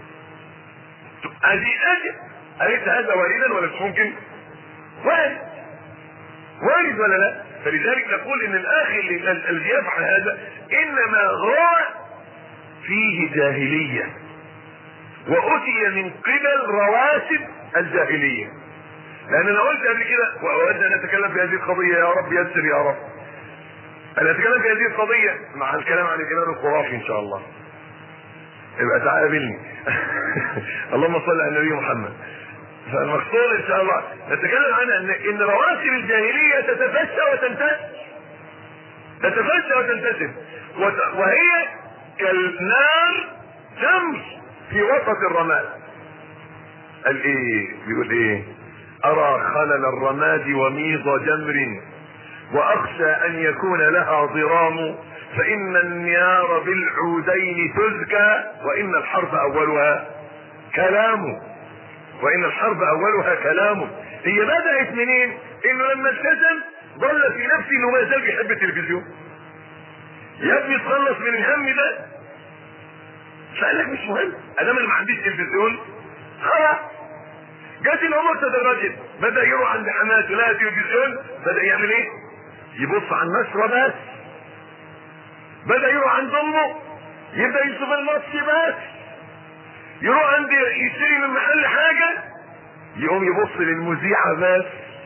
ادي ادي اليس هذا واردا ولا مش ممكن؟ وارد وارد ولا لا؟ فلذلك نقول ان الاخ الذي يفعل هذا انما هو فيه جاهلية، واتي من قبل رواسب الجاهلية. لان انا قلت قبل كده واود ان اتكلم في هذه القضية، يا رب يسر يا رب. انا اتكلم في هذه القضية مع الكلام عن الامام الخرافي ان شاء الله، يبقى تعال قابلني اللهم صل على النبي محمد. فالمقصود ان شاء الله نتكلم عن ان ان رواسب الجاهلية تتفشى وتنتشر تتفشى وتنتشر وهي كالنار شمس في وسط الرماد. قال ايه؟ بيقول ايه؟ ارى خلل الرماد وميض جمر واخشى ان يكون لها ضرام، فان النيار بالعودين تزكى وان الحرب اولها كلام وان الحرب اولها كلام. هي بدأت منين؟ انه لما التزم ظل في نفسي انه ما زال بيحب التلفزيون. يا ابني تخلص من الهم ده. فقال لك مش مهم، ادام انا ما عنديش تلفزيون خلاص. جت الامور تدرجت، بدا يروح عند حماته لقى تلفزيون، بدا يعمل ايه؟ يبص على النشره بس. بدا يروح عند امه يبدا يشوف الماتش بس. يروح عند يشتري من محل حاجه يقوم يبص للمذيعه بس.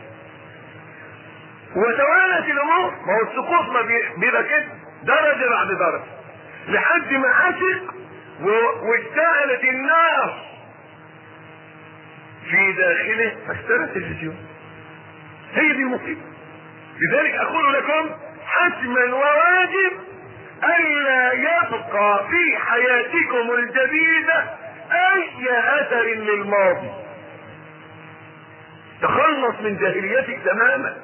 وتوالت الامور. ما هو السقوط ما بيبقى كده درجه بعد درجه لحد ما عشق واشتعلت النار في داخله فاشترى التلفزيون. هي دي المصيبه. لذلك اقول لكم حتما وواجب الا يبقى في حياتكم الجديده اي اثر للماضي. تخلص من جاهليتك تماما.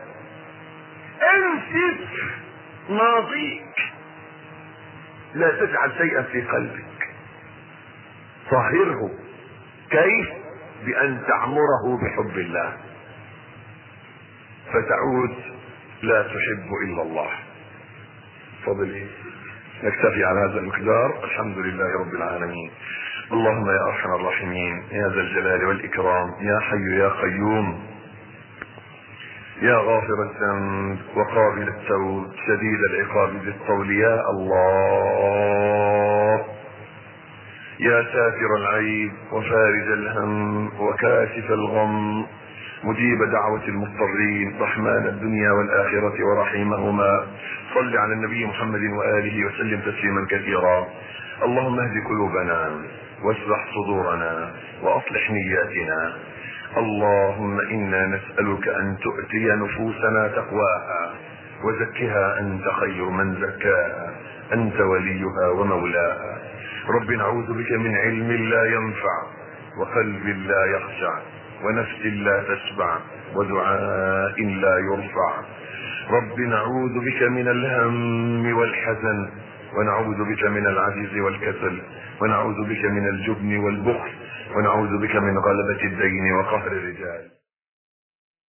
انسف ماضيك. لا تجعل شيئا في قلبك. طهره. كيف؟ بان تعمره بحب الله فتعود لا تحب الا الله. فضل ايه؟ نكتفي على هذا المقدار. الحمد لله رب العالمين. اللهم يا ارحم الراحمين يا ذا الجلال والاكرام يا حي يا قيوم يا غافر الذنب وقابل التوب شديد العقاب ذي الطول يا الله يا ساتر العيب وفارج الهم وكاشف الغم مجيب دعوة المضطرين رحمن الدنيا والآخرة ورحيمهما. صل على النبي محمد وآله وسلم تسليما كثيرا. اللهم اهد قلوبنا واشرح صدورنا واصلح نياتنا. اللهم انا نسألك ان تؤتي نفوسنا تقواها وزكها انت خير من زكاها انت وليها ومولاها. رب نعوذ بك من علم لا ينفع وقلب لا يخشع ونفس لا تشبع ودعاء لا يرفع. رب نعوذ بك من الهم والحزن ونعوذ بك من العجز والكسل ونعوذ بك من الجبن والبخل ونعوذ بك من غلبة الدين وقهر الرجال.